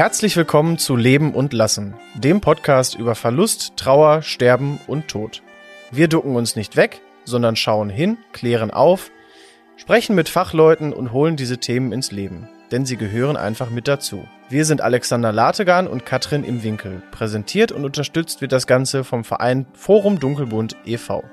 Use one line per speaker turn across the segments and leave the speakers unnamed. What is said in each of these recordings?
Herzlich willkommen zu Leben und Lassen, dem Podcast über Verlust, Trauer, Sterben und Tod. Wir ducken uns nicht weg, sondern schauen hin, klären auf, sprechen mit Fachleuten und holen diese Themen ins Leben, denn sie gehören einfach mit dazu. Wir sind Alexander Lategan und Katrin im Winkel. Präsentiert und unterstützt wird das Ganze vom Verein Forum Dunkelbunt e.V.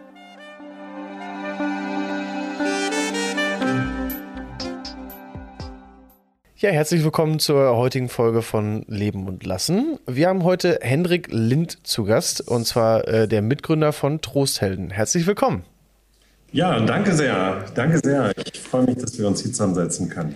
Ja, herzlich willkommen zur heutigen Folge von Leben und Lassen. Wir haben heute Hendrik Lind zu Gast, und zwar der Mitgründer von Trosthelden. Herzlich willkommen.
Ja, danke sehr. Danke sehr. Ich freue mich, dass wir uns hier zusammensetzen können.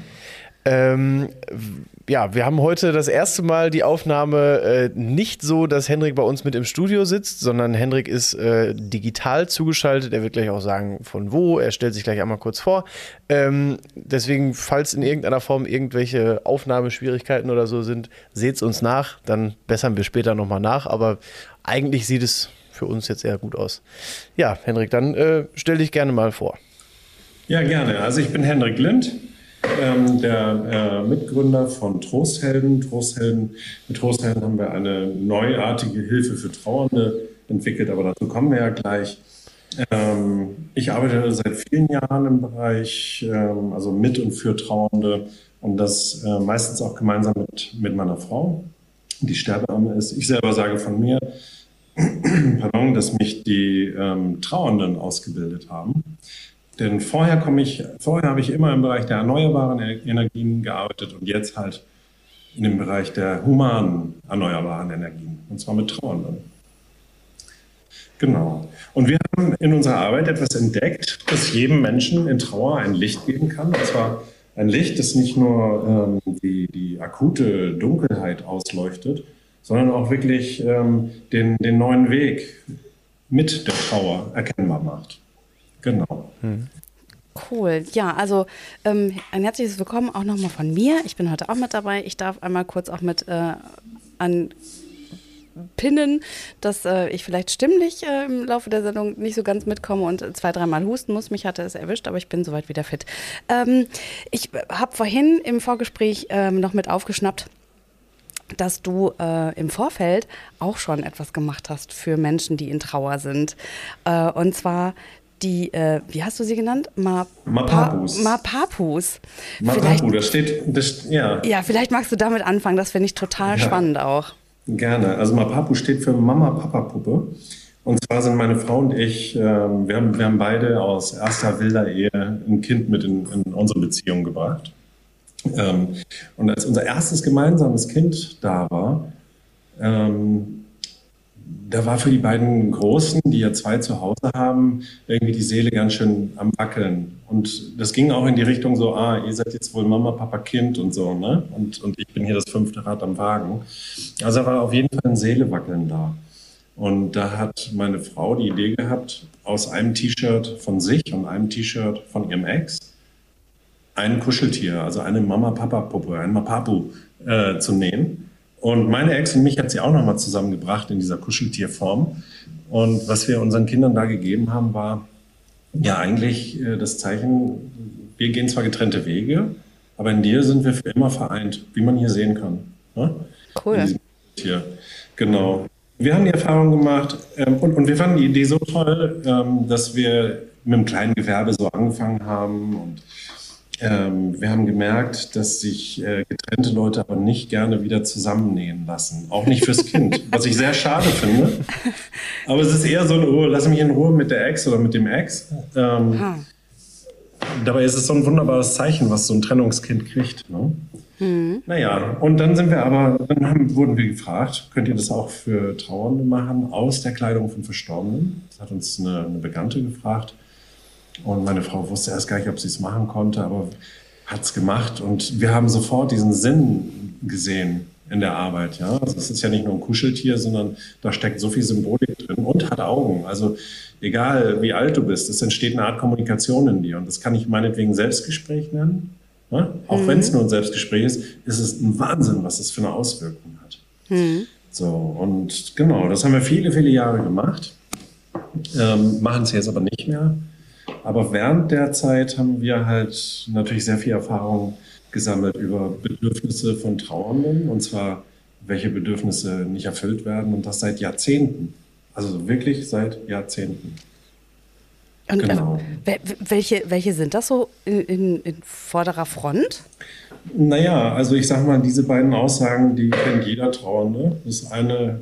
Ja, wir haben heute das erste Mal die Aufnahme nicht so, dass Hendrik bei uns mit im Studio sitzt, sondern Hendrik ist digital zugeschaltet. Er wird gleich auch sagen, von wo. Er stellt sich gleich einmal kurz vor. Deswegen, falls in irgendeiner Form irgendwelche Aufnahmeschwierigkeiten oder so sind, seht's uns nach. Dann bessern wir später nochmal nach. Aber eigentlich sieht es für uns jetzt eher gut aus. Ja, Hendrik, dann stell dich gerne mal vor. Ja, gerne. Also ich bin Hendrik Lind. Der Mitgründer von Trosthelden. Mit Trosthelden haben wir eine neuartige Hilfe für Trauernde entwickelt, aber dazu kommen wir ja gleich. Ich arbeite seit vielen Jahren im Bereich, also mit und für Trauernde, und das meistens auch gemeinsam mit meiner Frau, die Sterbeamme ist. Ich selber sage von mir, pardon, dass mich die Trauernden ausgebildet haben. Denn vorher habe ich immer im Bereich der erneuerbaren Energien gearbeitet und jetzt halt in dem Bereich der humanen erneuerbaren Energien, und zwar mit Trauernden. Genau. Und wir haben in unserer Arbeit etwas entdeckt, das jedem Menschen in Trauer ein Licht geben kann. Und zwar ein Licht, das nicht nur die akute Dunkelheit ausleuchtet, sondern auch wirklich den neuen Weg mit der Trauer erkennbar macht. Genau.
Cool. Ja, also ein herzliches Willkommen auch nochmal von mir. Ich bin heute auch mit dabei. Ich darf einmal kurz auch mit anpinnen, dass ich vielleicht stimmlich im Laufe der Sendung nicht so ganz mitkomme und 2-3 Mal husten muss. Mich hatte es erwischt, aber ich bin soweit wieder fit. Ich habe vorhin im Vorgespräch noch mit aufgeschnappt, dass du im Vorfeld auch schon etwas gemacht hast für Menschen, die in Trauer sind. Und zwar die, wie hast du sie genannt?
Mapapus.
Mapapu,
ja.
Ja, vielleicht magst du damit anfangen, das finde ich total spannend auch.
Gerne. Also Mapapu steht für Mama-Papa-Puppe. Und zwar sind meine Frau und ich, wir haben beide aus erster wilder Ehe ein Kind mit in unsere Beziehung gebracht. Und als unser erstes gemeinsames Kind da war, da war für die beiden Großen, die ja 2 zu Hause haben, irgendwie die Seele ganz schön am Wackeln. Und das ging auch in die Richtung so, ihr seid jetzt wohl Mama, Papa, Kind und so, ne? Und ich bin hier das 5. Rad am Wagen. Also da war auf jeden Fall ein Seelewackeln da. Und da hat meine Frau die Idee gehabt, aus einem T-Shirt von sich und einem T-Shirt von ihrem Ex ein Kuscheltier, also eine Mama-Papa-Puppe, ein Mapapu zu nähen. Und meine Ex und mich hat sie auch nochmal zusammengebracht in dieser Kuscheltierform. Und was wir unseren Kindern da gegeben haben, war ja eigentlich das Zeichen, wir gehen zwar getrennte Wege, aber in dir sind wir für immer vereint, wie man hier sehen kann. Ne?
Cool.
Hier. Genau. Wir haben die Erfahrung gemacht und wir fanden die Idee so toll, dass wir mit einem kleinen Gewerbe so angefangen haben, und wir haben gemerkt, dass sich getrennte Leute aber nicht gerne wieder zusammennähen lassen. Auch nicht fürs Kind, was ich sehr schade finde. Aber es ist eher so ein, lass mich in Ruhe mit der Ex oder mit dem Ex. Dabei ist es so ein wunderbares Zeichen, was so ein Trennungskind kriegt. Ne? Naja, und dann wurden wir gefragt, könnt ihr das auch für Trauernde machen, aus der Kleidung von Verstorbenen? Das hat uns eine Bekannte gefragt. Und meine Frau wusste erst gar nicht, ob sie es machen konnte, aber hat es gemacht. Und wir haben sofort diesen Sinn gesehen in der Arbeit. Ja? Also es ist ja nicht nur ein Kuscheltier, sondern da steckt so viel Symbolik drin und hat Augen. Also egal, wie alt du bist, es entsteht eine Art Kommunikation in dir. Und das kann ich meinetwegen Selbstgespräch nennen. Ja? Auch wenn es nur ein Selbstgespräch ist, ist es ein Wahnsinn, was es für eine Auswirkung hat. So, und genau, das haben wir viele, viele Jahre gemacht. Machen es jetzt aber nicht mehr. Aber während der Zeit haben wir halt natürlich sehr viel Erfahrung
gesammelt über Bedürfnisse von Trauernden, und zwar welche Bedürfnisse nicht erfüllt werden, und das seit Jahrzehnten. Also wirklich seit Jahrzehnten.
Und
Genau.
welche sind das so in vorderer Front?
Naja, also ich sage mal, diese beiden Aussagen, die kennt jeder Trauernde. Das eine,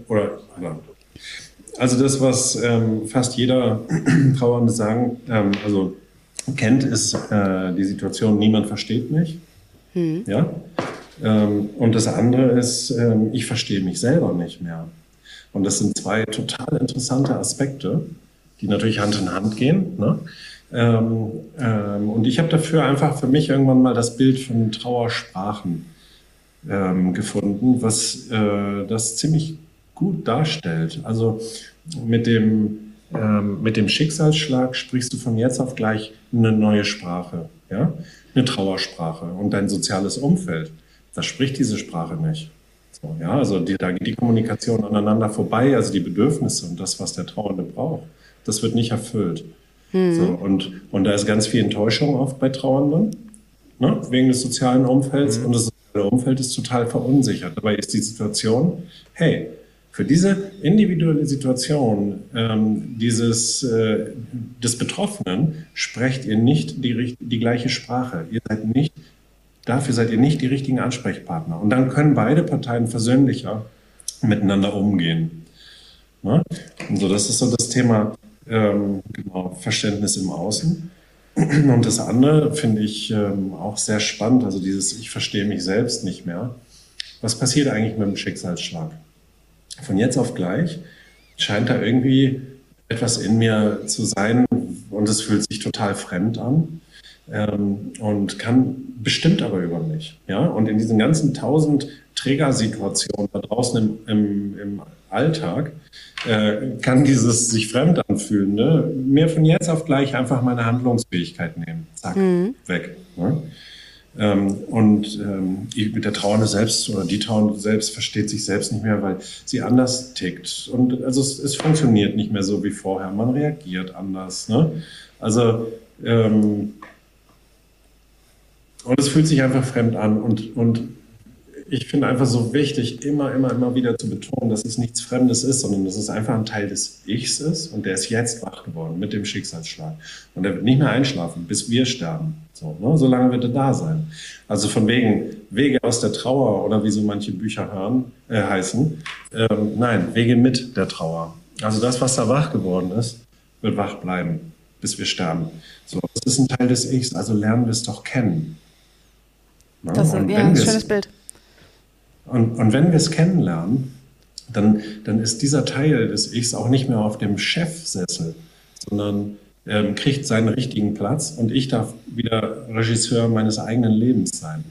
also das, was fast jeder Trauernde kennt, ist die Situation, niemand versteht mich. Ja? Und das andere ist, ich verstehe mich selber nicht mehr. Und das sind zwei total interessante Aspekte, die natürlich Hand in Hand gehen. Ne? Und ich habe dafür einfach für mich irgendwann mal das Bild von Trauersprachen gefunden, was das ziemlich gut darstellt. Also mit dem Schicksalsschlag sprichst du von jetzt auf gleich eine neue Sprache, ja? Eine Trauersprache. Und dein soziales Umfeld, das spricht diese Sprache nicht. So, ja? Also da geht die Kommunikation aneinander vorbei, also die Bedürfnisse und das, was der Trauernde braucht, das wird nicht erfüllt. So, und da ist ganz viel Enttäuschung oft bei Trauernden, ne? Wegen des sozialen Umfelds. Und das soziale Umfeld ist total verunsichert. Dabei ist die Situation, hey, für diese individuelle Situation des Betroffenen sprecht ihr nicht die gleiche Sprache. Dafür seid ihr nicht die richtigen Ansprechpartner. Und dann können beide Parteien versöhnlicher miteinander umgehen. Ne? Und so, das ist so das Thema Verständnis im Außen. Und das andere finde ich auch sehr spannend, also dieses Ich verstehe mich selbst nicht mehr. Was passiert eigentlich mit dem Schicksalsschlag? Von jetzt auf gleich scheint da irgendwie etwas in mir zu sein und es fühlt sich total fremd an und bestimmt aber über mich. Ja? Und in diesen ganzen 1000 Trägersituationen da draußen im Alltag kann dieses sich fremd anfühlen, ne? Mir von jetzt auf gleich einfach meine Handlungsfähigkeit nehmen. Zack, weg. Ne? Mit der Trauernde selbst oder die Trauernde selbst versteht sich selbst nicht mehr, weil sie anders tickt. Und also es funktioniert nicht mehr so wie vorher. Man reagiert anders. Ne? Also und es fühlt sich einfach fremd an. Und ich finde einfach so wichtig, immer wieder zu betonen, dass es nichts Fremdes ist, sondern dass es einfach ein Teil des Ichs ist und der ist jetzt wach geworden mit dem Schicksalsschlag. Und der wird nicht mehr einschlafen, bis wir sterben. So, ne? So lange wird er da sein. Also von wegen Wege aus der Trauer oder wie so manche Bücher heißen. Nein, Wege mit der Trauer. Also das, was da wach geworden ist, wird wach bleiben, bis wir sterben. So, das ist ein Teil des Ichs, also lernen wir es doch kennen. Ne?
Das ist ein schönes Bild.
Und wenn wir es kennenlernen, dann ist dieser Teil des Ichs auch nicht mehr auf dem Chefsessel, sondern kriegt seinen richtigen Platz und ich darf wieder Regisseur meines eigenen Lebens sein.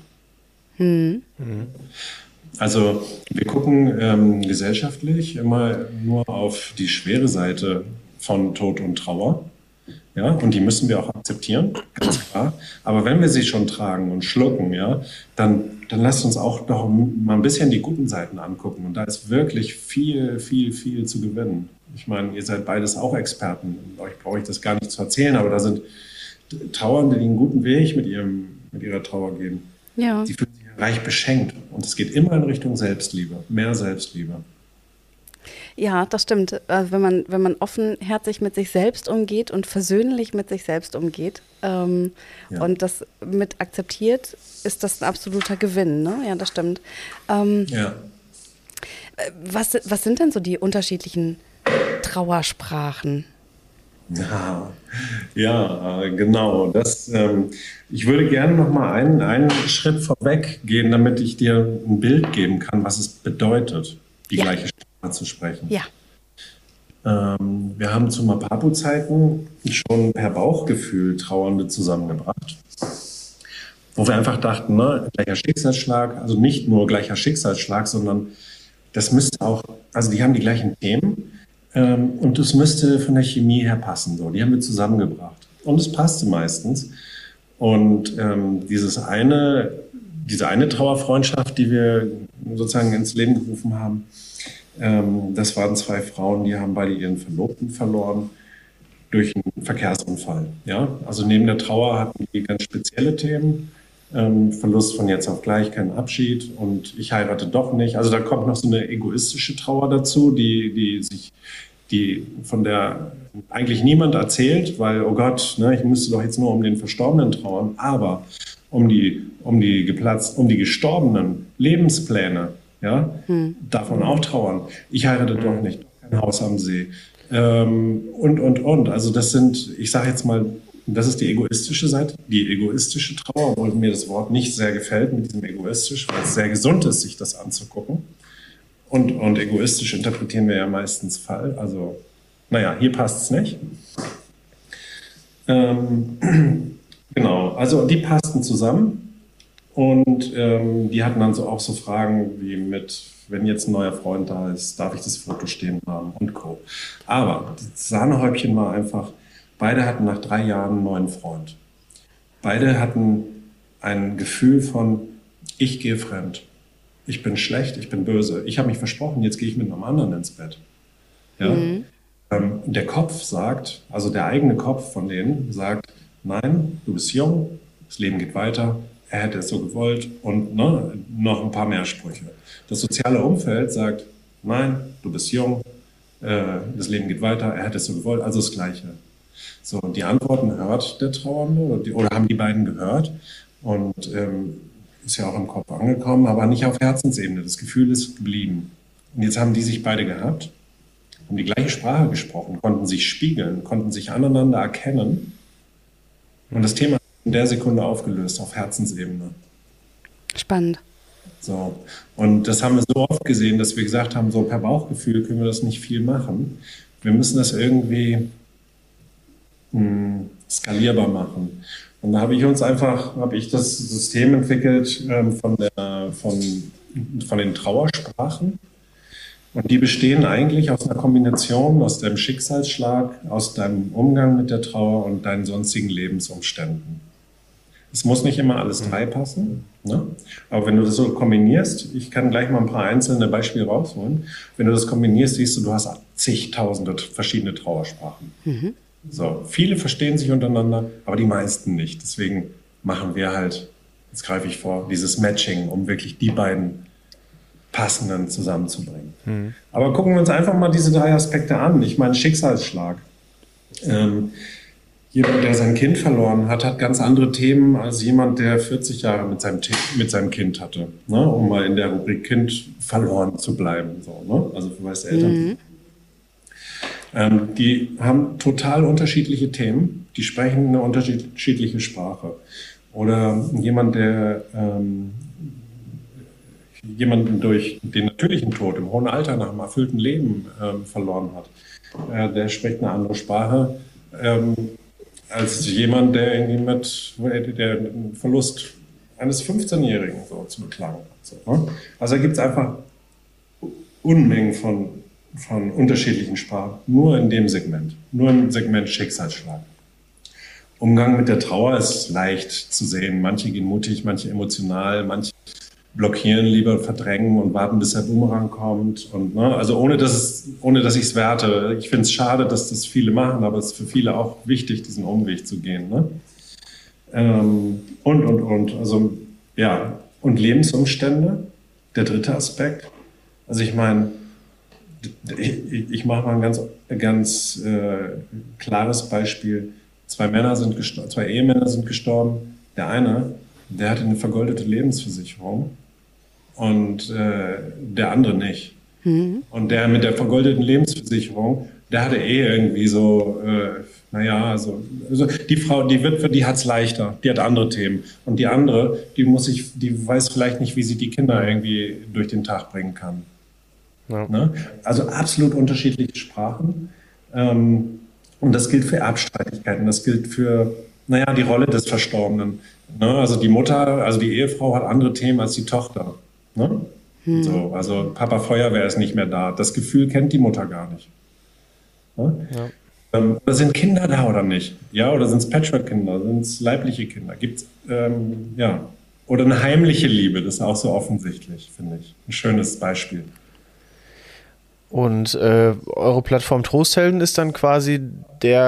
Also wir gucken gesellschaftlich immer nur auf die schwere Seite von Tod und Trauer. Ja, und die müssen wir auch akzeptieren, ganz klar. Aber wenn wir sie schon tragen und schlucken, ja, dann lasst uns auch doch mal ein bisschen die guten Seiten angucken. Und da ist wirklich viel zu gewinnen. Ich meine, ihr seid beides auch Experten. Euch brauche ich das gar nicht zu erzählen, aber da sind Trauernde, die einen guten Weg mit ihrer Trauer gehen.
Ja.
Die fühlen sich reich beschenkt. Und es geht immer in Richtung Selbstliebe, mehr Selbstliebe.
Ja, das stimmt. Wenn man offenherzig mit sich selbst umgeht und versöhnlich mit sich selbst umgeht und das mit akzeptiert, ist das ein absoluter Gewinn. Ne? Ja, das stimmt.
Ja.
Was sind denn so die unterschiedlichen Trauersprachen?
Ja, genau. Ich würde gerne noch mal einen Schritt vorweg gehen, damit ich dir ein Bild geben kann, was es bedeutet, die gleiche Sprache zu sprechen.
Ja.
Wir haben zu Mapapu-Zeiten schon per Bauchgefühl Trauernde zusammengebracht, wo wir einfach dachten, ne, gleicher Schicksalsschlag, also nicht nur gleicher Schicksalsschlag, sondern das müsste auch, also die haben die gleichen Themen und das müsste von der Chemie her passen. So. Die haben wir zusammengebracht. Und es passte meistens. Und diese eine Trauerfreundschaft, die wir sozusagen ins Leben gerufen haben, das waren 2 Frauen, die haben beide ihren Verlobten verloren durch einen Verkehrsunfall. Ja? Also neben der Trauer hatten die ganz spezielle Themen. Verlust von jetzt auf gleich, kein Abschied und ich heirate doch nicht. Also da kommt noch so eine egoistische Trauer dazu, die von der eigentlich niemand erzählt, weil, oh Gott, ne, ich müsste doch jetzt nur um den Verstorbenen trauern, aber um die gestorbenen Lebenspläne, ja, darf man auch trauern. Ich heirate doch nicht, kein Haus am See. Und. Also das sind, ich sage jetzt mal, das ist die egoistische Seite, die egoistische Trauer, obwohl mir das Wort nicht sehr gefällt mit diesem egoistisch, weil es sehr gesund ist, sich das anzugucken. Und egoistisch interpretieren wir ja meistens Fall. Also, naja, hier passt es nicht. Genau, also die passten zusammen und die hatten dann auch so Fragen wie mit, wenn jetzt ein neuer Freund da ist, darf ich das Foto stehen haben und Co. Aber das Sahnehäubchen war einfach, beide hatten nach 3 Jahren einen neuen Freund. Beide hatten ein Gefühl von, ich gehe fremd. Ich bin schlecht, ich bin böse. Ich habe mich versprochen, jetzt gehe ich mit einem anderen ins Bett. Ja? Der Kopf sagt, also der eigene Kopf von denen sagt, nein, du bist jung, das Leben geht weiter, er hätte es so gewollt und ne, noch ein paar mehr Sprüche. Das soziale Umfeld sagt, nein, du bist jung, das Leben geht weiter, er hätte es so gewollt, also das Gleiche. So, und die Antworten hört der Trauernde oder haben die beiden gehört und ist ja auch im Kopf angekommen, aber nicht auf Herzensebene. Das Gefühl ist geblieben. Und jetzt haben die sich beide gehabt, haben die gleiche Sprache gesprochen, konnten sich spiegeln, konnten sich aneinander erkennen. Und das Thema ist in der Sekunde aufgelöst auf Herzensebene.
Spannend.
So. Und das haben wir so oft gesehen, dass wir gesagt haben, so per Bauchgefühl können wir das nicht viel machen. Wir müssen das irgendwie skalierbar machen. Und da habe ich das System entwickelt von den Trauersprachen. Und die bestehen eigentlich aus einer Kombination aus deinem Schicksalsschlag, aus deinem Umgang mit der Trauer und deinen sonstigen Lebensumständen. Es muss nicht immer alles 3 passen, ne? Aber wenn du das so kombinierst, ich kann gleich mal ein paar einzelne Beispiele rausholen, wenn du das kombinierst, siehst du hast zigtausende verschiedene Trauersprachen. So, viele verstehen sich untereinander, aber die meisten nicht. Deswegen machen wir halt, jetzt greife ich vor, dieses Matching, um wirklich die beiden passenden zusammenzubringen. Aber gucken wir uns einfach mal diese 3 Aspekte an. Ich meine, Schicksalsschlag. Jemand, der sein Kind verloren hat, hat ganz andere Themen als jemand, der 40 Jahre mit seinem Kind hatte. Ne? Um mal in der Rubrik Kind verloren zu bleiben. So, ne? Also für weiße Eltern. Die haben total unterschiedliche Themen, die sprechen eine unterschiedliche Sprache. Oder jemand, der jemanden durch den natürlichen Tod im hohen Alter nach einem erfüllten Leben verloren hat, der spricht eine andere Sprache als jemand, der irgendwie der einen Verlust eines 15-Jährigen so zu beklagen hat. So, ne? Also da gibt es einfach Unmengen von unterschiedlichen Sprachen, nur in dem Segment, nur im Segment Schicksalsschlag. Umgang mit der Trauer ist leicht zu sehen. Manche gehen mutig, manche emotional, manche blockieren lieber, verdrängen und warten, bis der Boomerang kommt. Und, ne, also ohne dass ich es werte. Ich finde es schade, dass das viele machen, aber es ist für viele auch wichtig, diesen Umweg zu gehen. Ne? Und. Also, ja. Und Lebensumstände, der 3. Aspekt. Also ich meine, ich mache mal ein ganz klares Beispiel. 2 Ehemänner sind gestorben. Der eine, der hatte eine vergoldete Lebensversicherung und der andere nicht. Und der mit der vergoldeten Lebensversicherung, der hatte irgendwie so, also die Witwe, die hat es leichter, die hat andere Themen. Und die andere, die weiß vielleicht nicht, wie sie die Kinder irgendwie durch den Tag bringen kann. Ja. Ne? Also absolut unterschiedliche Sprachen. Und das gilt für Erbstreitigkeiten, das gilt für, die Rolle des Verstorbenen. Ne? Also die Mutter, also die Ehefrau hat andere Themen als die Tochter. Ne? So, also Papa Feuerwehr ist nicht mehr da. Das Gefühl kennt die Mutter gar nicht. Ne? Ja. Oder sind Kinder da oder nicht? Ja, oder sind es Patchwork-Kinder? Sind es leibliche Kinder? Gibt's, oder eine heimliche Liebe, das ist auch so offensichtlich, finde ich. Ein schönes Beispiel.
Und eure Plattform Trosthelden ist dann quasi der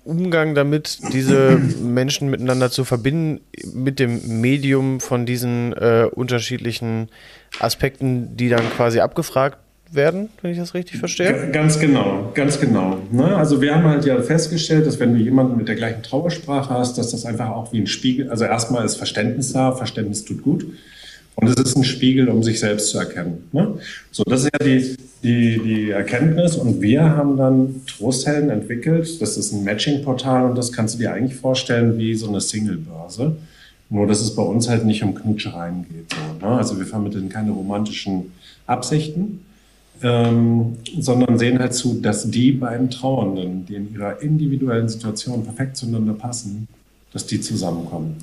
Umgang damit, diese Menschen miteinander zu verbinden mit dem Medium von diesen unterschiedlichen Aspekten, die dann quasi abgefragt werden, wenn ich das richtig verstehe?
Ganz genau, ganz genau. Ne? Also wir haben halt ja festgestellt, dass wenn du jemanden mit der gleichen Trauersprache hast, dass das einfach auch wie ein Spiegel, also erstmal ist Verständnis da, Verständnis tut gut. Und es ist ein Spiegel, um sich selbst zu erkennen. Ne? So, das ist ja die Erkenntnis. Und wir haben dann Trosthelden entwickelt. Das ist ein Matching-Portal und das kannst du dir eigentlich vorstellen wie so eine Single-Börse. Nur, dass es bei uns halt nicht um Knutschereien geht. So, ne? Also wir vermitteln keine romantischen Absichten, sondern sehen halt zu, dass die beiden Trauernden, die in ihrer individuellen Situation perfekt zueinander passen, dass die zusammenkommen.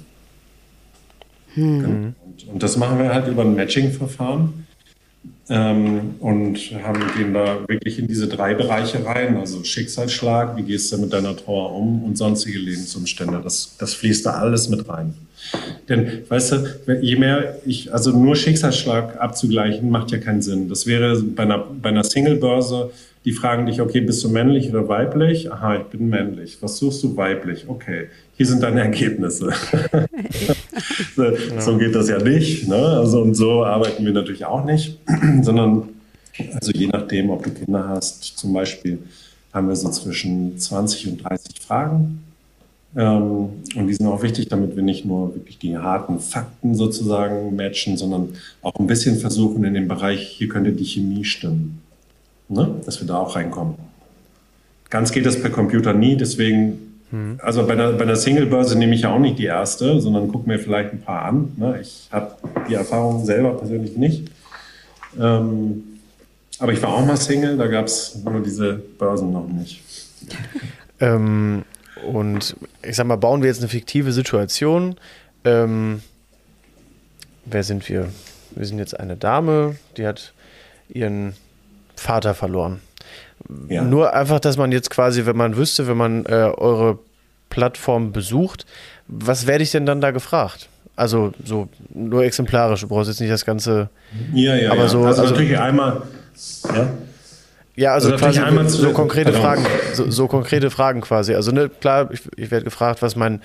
Und das machen wir halt über ein Matching-Verfahren und gehen da wirklich in diese 3 Bereiche rein, also Schicksalsschlag, wie gehst du mit deiner Trauer um und sonstige Lebensumstände, das fließt da alles mit rein. Denn, weißt du, je mehr also nur Schicksalsschlag abzugleichen, macht ja keinen Sinn. Das wäre bei einer Single-Börse, die fragen dich, okay, bist du männlich oder weiblich? Aha, ich bin männlich. Was suchst du? Weiblich. Okay, hier sind deine Ergebnisse. So geht das ja nicht. Ne? Also, und so arbeiten wir natürlich auch nicht, sondern also je nachdem, ob du Kinder hast, zum Beispiel, haben wir so zwischen 20 und 30 Fragen. Und die sind auch wichtig, damit wir nicht nur wirklich die harten Fakten sozusagen matchen, sondern auch ein bisschen versuchen in dem Bereich, hier könnte die Chemie stimmen. Ne? Dass wir da auch reinkommen. Ganz geht das per Computer nie, deswegen, also bei der Single-Börse nehme ich ja auch nicht die erste, sondern gucke mir vielleicht ein paar an. Ne? Ich habe die Erfahrung selber persönlich nicht. Aber ich war auch mal Single, da gab es nur diese Börsen noch nicht.
Und ich sag mal, bauen wir jetzt eine fiktive Situation. Wer sind wir? Wir sind jetzt eine Dame, die hat ihren Vater verloren. Ja. Nur einfach, dass man jetzt quasi, wenn man wüsste, wenn man eure Plattform besucht, was werde ich denn dann da gefragt? Also so nur exemplarisch, du brauchst jetzt nicht das Ganze.
Ja.
Aber so,
also natürlich einmal.
Ja, also quasi so konkrete
Pardon.
Fragen, so konkrete Fragen quasi. Also ne, klar, ich werde gefragt, was mein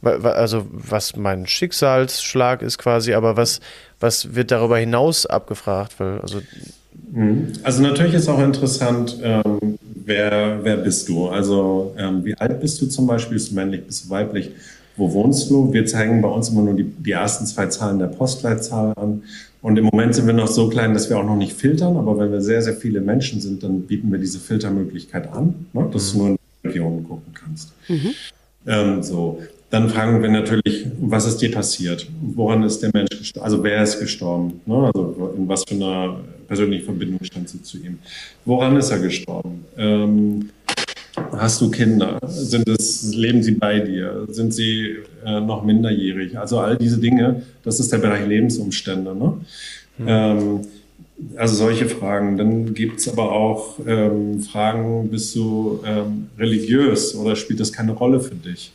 Schicksalsschlag ist quasi, aber was wird darüber hinaus abgefragt?
Also natürlich ist auch interessant, wer bist du? Also wie alt bist du zum Beispiel? Bist du männlich, bist du weiblich? Wo wohnst du? Wir zeigen bei uns immer nur die ersten 2 Zahlen der Postleitzahl an. Und im Moment sind wir noch so klein, dass wir auch noch nicht filtern. Aber wenn wir sehr, sehr viele Menschen sind, dann bieten wir diese Filtermöglichkeit an, ne? Dass du nur in Regionen gucken kannst. So. Dann fragen wir natürlich, was ist dir passiert? Woran ist der Mensch gestorben? Also wer ist gestorben? Ne? Also in was für einer persönlichen Verbindung standst du zu ihm? Woran ist er gestorben? Hast du Kinder? Leben sie bei dir? Sind sie noch minderjährig? Also all diese Dinge, das ist der Bereich Lebensumstände. Ne? Also solche Fragen. Dann gibt es aber auch Fragen, bist du religiös oder spielt das keine Rolle für dich?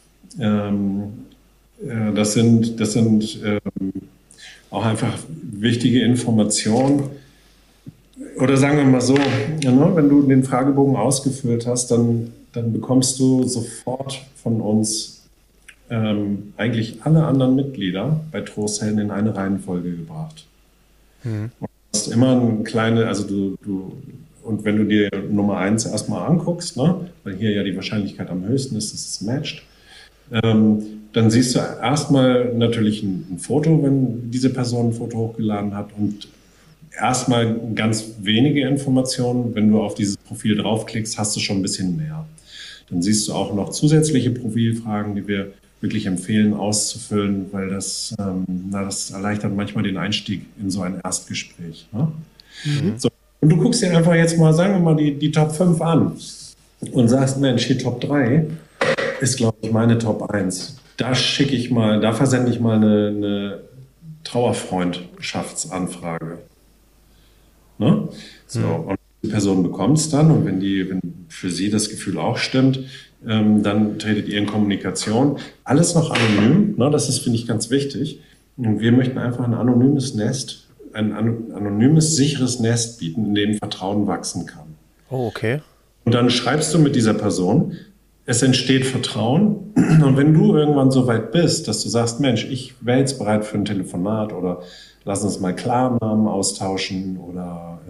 Das sind auch einfach wichtige Informationen. Oder sagen wir mal so, ne, wenn du den Fragebogen ausgefüllt hast, dann bekommst du sofort von uns eigentlich alle anderen Mitglieder bei Trosthelden in eine Reihenfolge gebracht. Und du hast immer eine kleine, also und wenn du dir Nummer 1 erstmal anguckst, ne, weil hier ja die Wahrscheinlichkeit am höchsten ist, dass es matcht, dann siehst du erstmal natürlich ein Foto, wenn diese Person ein Foto hochgeladen hat und erstmal ganz wenige Informationen. Wenn du auf dieses Profil draufklickst, hast du schon ein bisschen mehr. Dann siehst du auch noch zusätzliche Profilfragen, die wir wirklich empfehlen auszufüllen, weil das erleichtert manchmal den Einstieg in so ein Erstgespräch. Ne? So. Und du guckst dir einfach jetzt mal, sagen wir mal, die Top 5 an und sagst, Mensch, hier Top 3 ist, glaube ich, meine Top 1. Da versende ich mal eine Trauerfreundschaftsanfrage. Ne? So, und die Person bekommt es dann und wenn für sie das Gefühl auch stimmt, dann tretet ihr in Kommunikation. Alles noch anonym, ne? Das ist, finde ich, ganz wichtig. Und wir möchten einfach ein anonymes Nest, ein anonymes, sicheres Nest bieten, in dem Vertrauen wachsen kann.
Oh, okay.
Und dann schreibst du mit dieser Person, es entsteht Vertrauen. Und wenn du irgendwann so weit bist, dass du sagst, Mensch, ich wäre jetzt bereit für ein Telefonat oder lass uns mal Klarnamen austauschen oder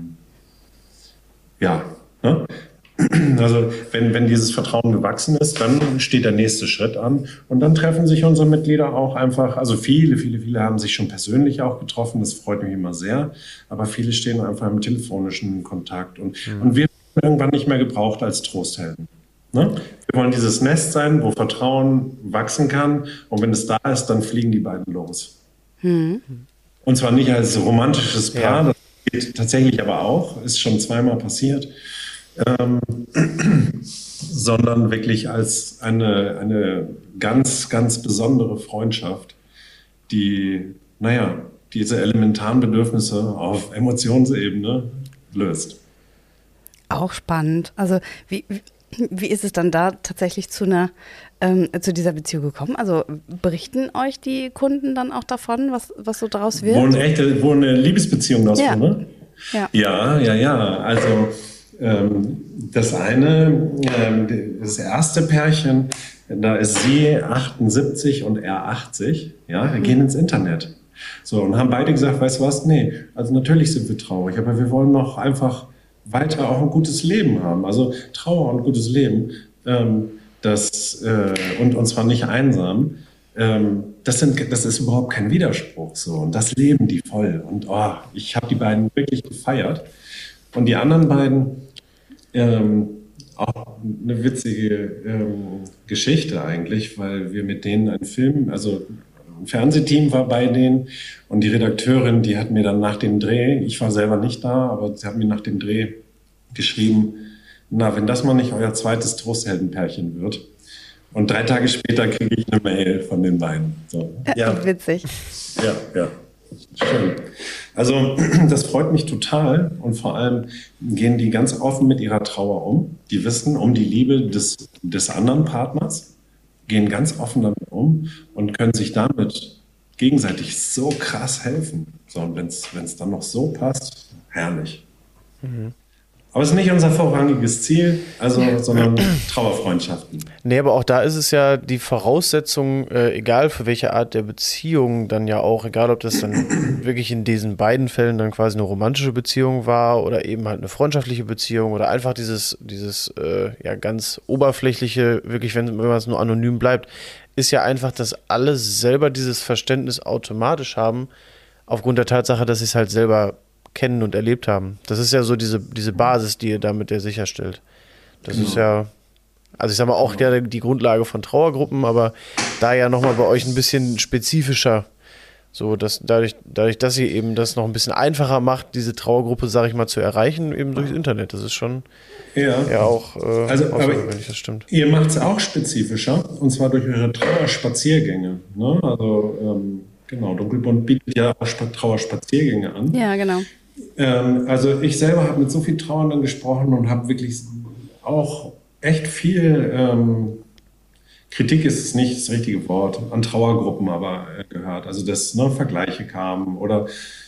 ja, ne? Also wenn dieses Vertrauen gewachsen ist, dann steht der nächste Schritt an und dann treffen sich unsere Mitglieder auch einfach, also viele haben sich schon persönlich auch getroffen, das freut mich immer sehr, aber viele stehen einfach im telefonischen Kontakt und wir werden irgendwann nicht mehr gebraucht als Trosthelden. Ne? Wir wollen dieses Nest sein, wo Vertrauen wachsen kann und wenn es da ist, dann fliegen die beiden los. Und zwar nicht als romantisches Paar, das geht tatsächlich aber auch, ist schon zweimal passiert. Sondern wirklich als eine ganz, ganz besondere Freundschaft, die, diese elementaren Bedürfnisse auf Emotionsebene löst.
Auch spannend. Also wie ist es dann da tatsächlich zu dieser Beziehung gekommen? Also berichten euch die Kunden dann auch davon, was so daraus wird?
Wo eine Liebesbeziehung daraus wird, ne? Ja. Also das erste Pärchen, da ist sie 78 und er 80, ja, wir gehen ins Internet. So, und haben beide gesagt, weißt du was, nee, also natürlich sind wir traurig, aber wir wollen noch einfach weiter auch ein gutes Leben haben. Also Trauer und gutes Leben, und zwar nicht einsam, das ist überhaupt kein Widerspruch, so, und das leben die voll. Und ich habe die beiden wirklich gefeiert. Und die anderen beiden, auch eine witzige Geschichte eigentlich, weil wir mit denen einen Film, also ein Fernsehteam war bei denen und die Redakteurin, die hat mir dann nach dem Dreh, ich war selber nicht da, aber sie hat mir nach dem Dreh geschrieben, na, wenn das mal nicht euer zweites Trostheldenpärchen wird. Und 3 Tage später kriege ich eine Mail von den beiden. So, ja.
Witzig.
Ja. Schön. Also das freut mich total und vor allem gehen die ganz offen mit ihrer Trauer um. Die wissen um die Liebe des anderen Partners, gehen ganz offen damit um und können sich damit gegenseitig so krass helfen. So, und wenn es dann noch so passt, herrlich. Aber es ist nicht unser vorrangiges Ziel, sondern Trauerfreundschaften.
Nee, aber auch da ist es ja die Voraussetzung, egal für welche Art der Beziehung dann ja auch, egal ob das dann wirklich in diesen beiden Fällen dann quasi eine romantische Beziehung war oder eben halt eine freundschaftliche Beziehung oder einfach dieses ganz oberflächliche, wirklich, wenn man es nur anonym bleibt, ist ja einfach, dass alle selber dieses Verständnis automatisch haben, aufgrund der Tatsache, dass sie es halt selber kennen und erlebt haben. Das ist ja so diese Basis, die ihr damit sicherstellt. Das ist ja, also ich sag mal auch die Grundlage von Trauergruppen, aber da ja nochmal bei euch ein bisschen spezifischer, so dass dadurch, dass ihr eben das noch ein bisschen einfacher macht, diese Trauergruppe, sag ich mal, zu erreichen, eben durchs Internet. Das ist schon auch außergewöhnlich, das stimmt.
Ihr macht es auch spezifischer, und zwar durch eure Trauerspaziergänge. Ne? Also genau, Dunkelbunt bietet ja auch Trauerspaziergänge an.
Ja, genau.
Also ich selber habe mit so vielen Trauernden gesprochen und habe wirklich auch echt viel, Kritik ist nicht das richtige Wort, an Trauergruppen aber gehört. Also dass Vergleiche kamen oder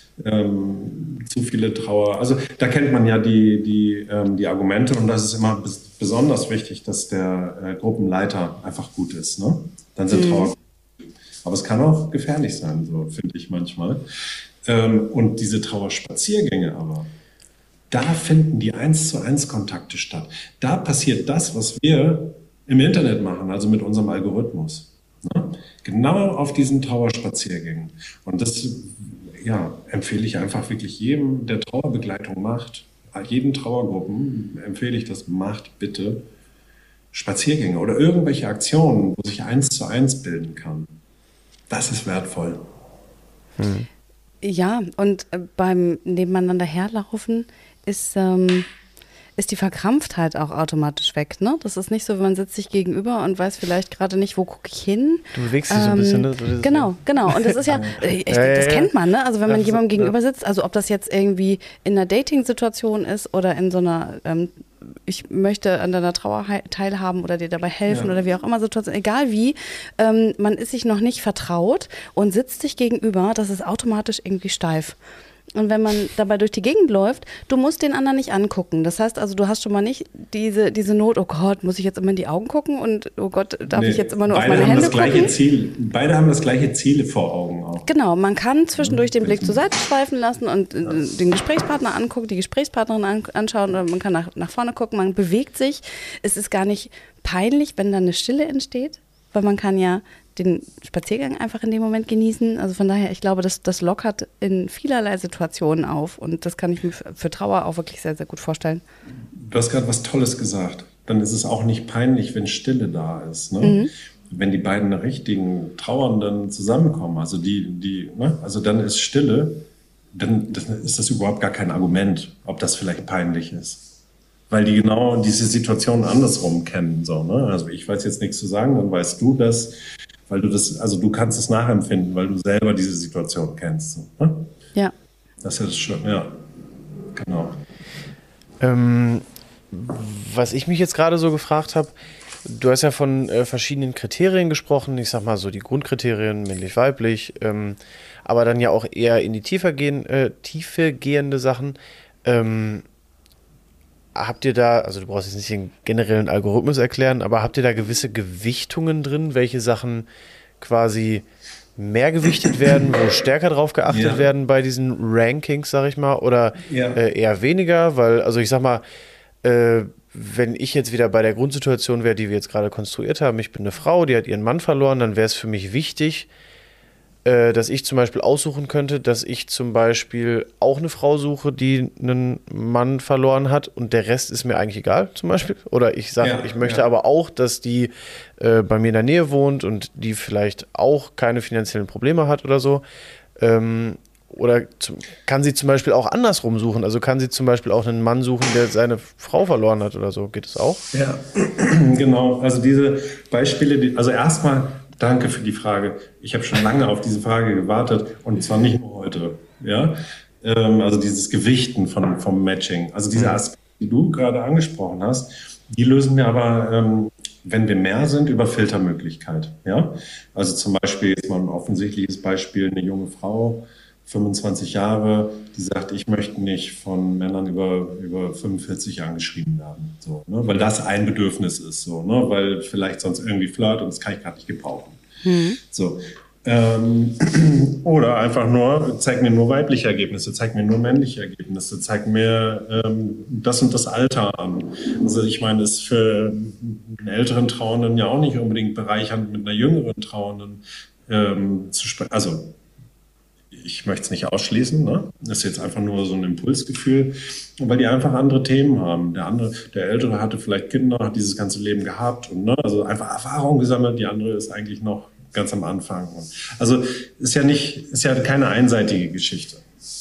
zu viele Trauer. Also da kennt man ja die Argumente und das ist immer besonders wichtig, dass der Gruppenleiter einfach gut ist. Ne? Dann sind Trauergruppen. Aber es kann auch gefährlich sein, so finde ich manchmal. Und diese Trauerspaziergänge aber, da finden die 1:1 Kontakte statt. Da passiert das, was wir im Internet machen, also mit unserem Algorithmus. Ne? Genau auf diesen Trauerspaziergängen. Und das empfehle ich einfach wirklich jedem, der Trauerbegleitung macht, jeden Trauergruppen empfehle ich das, macht bitte Spaziergänge oder irgendwelche Aktionen, wo sich 1:1 bilden kann. Das ist wertvoll.
Ja, und beim Nebeneinander herlaufen ist die Verkrampftheit auch automatisch weg, ne? Das ist nicht so, man sitzt sich gegenüber und weiß vielleicht gerade nicht, wo gucke ich hin.
Du bewegst dich so ein bisschen, ne?
Genau. Und das ist das kennt man, ne? Also wenn man jemandem gegenüber sitzt, also ob das jetzt irgendwie in einer Dating-Situation ist oder in so einer ich möchte an deiner Trauer teilhaben oder dir dabei helfen oder wie auch immer Situation, egal wie, man ist sich noch nicht vertraut und sitzt sich gegenüber, das ist automatisch irgendwie steif. Und wenn man dabei durch die Gegend läuft, du musst den anderen nicht angucken. Das heißt also, du hast schon mal nicht diese Not, oh Gott, muss ich jetzt immer in die Augen gucken und oh Gott, darf ich jetzt immer nur auf meine Hände gucken?
Beide haben das gleiche Ziel vor Augen auch.
Genau, man kann zwischendurch den Blick zur Seite schweifen lassen und den Gesprächspartner angucken, die Gesprächspartnerin anschauen oder man kann nach vorne gucken, man bewegt sich. Es ist gar nicht peinlich, wenn da eine Stille entsteht, weil man kann ja den Spaziergang einfach in dem Moment genießen. Also von daher, ich glaube, das lockert in vielerlei Situationen auf und das kann ich mir für Trauer auch wirklich sehr, sehr gut vorstellen.
Du hast gerade was Tolles gesagt. Dann ist es auch nicht peinlich, wenn Stille da ist. Ne? Wenn die beiden richtigen Trauernden zusammenkommen, also also dann ist Stille, dann ist das überhaupt gar kein Argument, ob das vielleicht peinlich ist. Weil die genau diese Situation andersrum kennen. So, ne? Also ich weiß jetzt nichts zu sagen, dann weißt du das, weil du kannst es nachempfinden, weil du selber diese Situation kennst. So, ne?
Ja.
Das ist schon, ja, genau.
Was ich mich jetzt gerade so gefragt habe, du hast ja von verschiedenen Kriterien gesprochen, ich sag mal so die Grundkriterien, männlich, weiblich, aber dann ja auch eher in die tiefer gehende Sachen. Habt ihr da, also du brauchst jetzt nicht den generellen Algorithmus erklären, aber habt ihr da gewisse Gewichtungen drin, welche Sachen quasi mehr gewichtet werden, wo stärker drauf geachtet werden bei diesen Rankings, sag ich mal, oder eher weniger? Weil, also ich sag mal, wenn ich jetzt wieder bei der Grundsituation wäre, die wir jetzt gerade konstruiert haben, ich bin eine Frau, die hat ihren Mann verloren, dann wäre es für mich wichtig, dass ich zum Beispiel aussuchen könnte, dass ich zum Beispiel auch eine Frau suche, die einen Mann verloren hat und der Rest ist mir eigentlich egal zum Beispiel. Oder ich sage, ich möchte aber auch, dass die bei mir in der Nähe wohnt und die vielleicht auch keine finanziellen Probleme hat oder so. Oder kann sie zum Beispiel auch andersrum suchen? Also kann sie zum Beispiel auch einen Mann suchen, der seine Frau verloren hat oder so? Geht das auch?
Ja, genau. Also diese Beispiele, also erstmal danke für die Frage. Ich habe schon lange auf diese Frage gewartet und zwar nicht nur heute. Ja, also dieses Gewichten vom Matching. Also diese Aspekte, die du gerade angesprochen hast, die lösen wir aber, wenn wir mehr sind, über Filtermöglichkeit. Ja, also zum Beispiel jetzt mal ein offensichtliches Beispiel: eine junge Frau, 25 Jahre, die sagt, ich möchte nicht von Männern über 45 angeschrieben werden. So, ne? Weil das ein Bedürfnis ist, so, ne? Weil vielleicht sonst irgendwie Flirt und das kann ich gerade nicht gebrauchen. So. Oder einfach nur, zeig mir nur weibliche Ergebnisse, zeig mir nur männliche Ergebnisse, zeig mir das und das Alter an. Also ich meine, es ist für einen älteren Trauernden ja auch nicht unbedingt bereichernd, mit einer jüngeren Trauernden zu sprechen. Also ich möchte es nicht ausschließen, ne? Das ist jetzt einfach nur so ein Impulsgefühl, weil die einfach andere Themen haben. Der Ältere hatte vielleicht Kinder, hat dieses ganze Leben gehabt und also einfach Erfahrung gesammelt. Die andere ist eigentlich noch ganz am Anfang. Also ist ja keine einseitige Geschichte.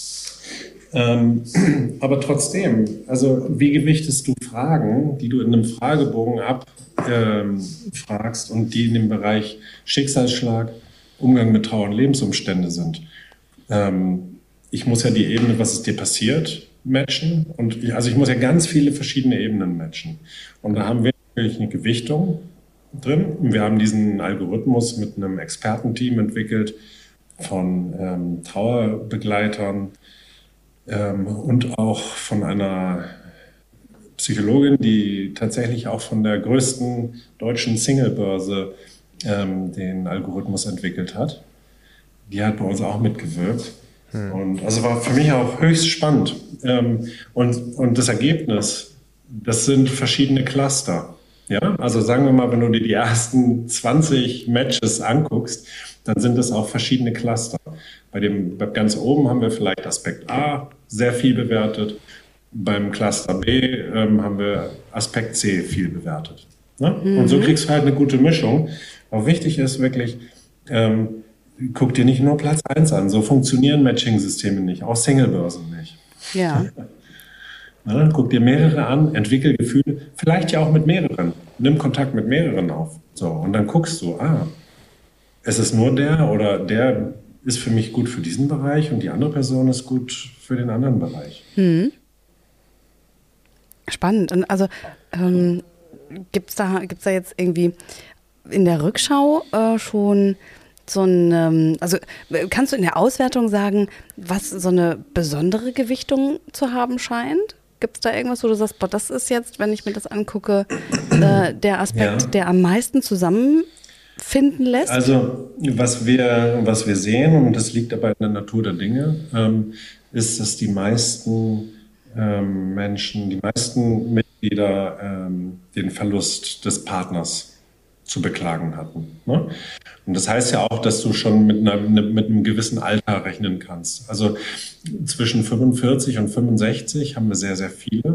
Aber trotzdem, also wie gewichtest du Fragen, die du in einem Fragebogen abfragst und die in dem Bereich Schicksalsschlag, Umgang mit Trauer und Lebensumstände sind? Ich muss ja die Ebene, was ist dir passiert, matchen. Und ich muss ja ganz viele verschiedene Ebenen matchen. Und da haben wir natürlich eine Gewichtung drin. Wir haben diesen Algorithmus mit einem Expertenteam entwickelt von Trauerbegleitern und auch von einer Psychologin, die tatsächlich auch von der größten deutschen Singlebörse den Algorithmus entwickelt hat. Die hat bei uns auch mitgewirkt. Und also war für mich auch höchst spannend. Und das Ergebnis, das sind verschiedene Cluster. Ja, also sagen wir mal, wenn du dir die ersten 20 Matches anguckst, dann sind das auch verschiedene Cluster. Bei ganz oben haben wir vielleicht Aspekt A sehr viel bewertet. Beim Cluster B haben wir Aspekt C viel bewertet. Ne? Und so kriegst du halt eine gute Mischung. Aber wichtig ist wirklich, guck dir nicht nur Platz 1 an. So funktionieren Matching-Systeme nicht, auch Singlebörsen nicht.
Ja.
Ne? Guck dir mehrere an, entwickel Gefühle, vielleicht ja auch mit mehreren. Nimm Kontakt mit mehreren auf. So, und dann guckst du, es ist nur der oder der ist für mich gut für diesen Bereich und die andere Person ist gut für den anderen Bereich.
Spannend. Und also gibt's da jetzt irgendwie in der Rückschau schon so ein, also kannst du in der Auswertung sagen, was so eine besondere Gewichtung zu haben scheint? Gibt es da irgendwas, wo du sagst, boah, das ist jetzt, wenn ich mir das angucke, der Aspekt, der am meisten zusammenfinden lässt?
Also was wir sehen, und das liegt aber in der Natur der Dinge, ist, dass die meisten Menschen, die meisten Mitglieder den Verlust des Partners zu beklagen hatten. Ne? Und das heißt ja auch, dass du schon mit einem gewissen Alter rechnen kannst. Also zwischen 45 und 65 haben wir sehr, sehr viele.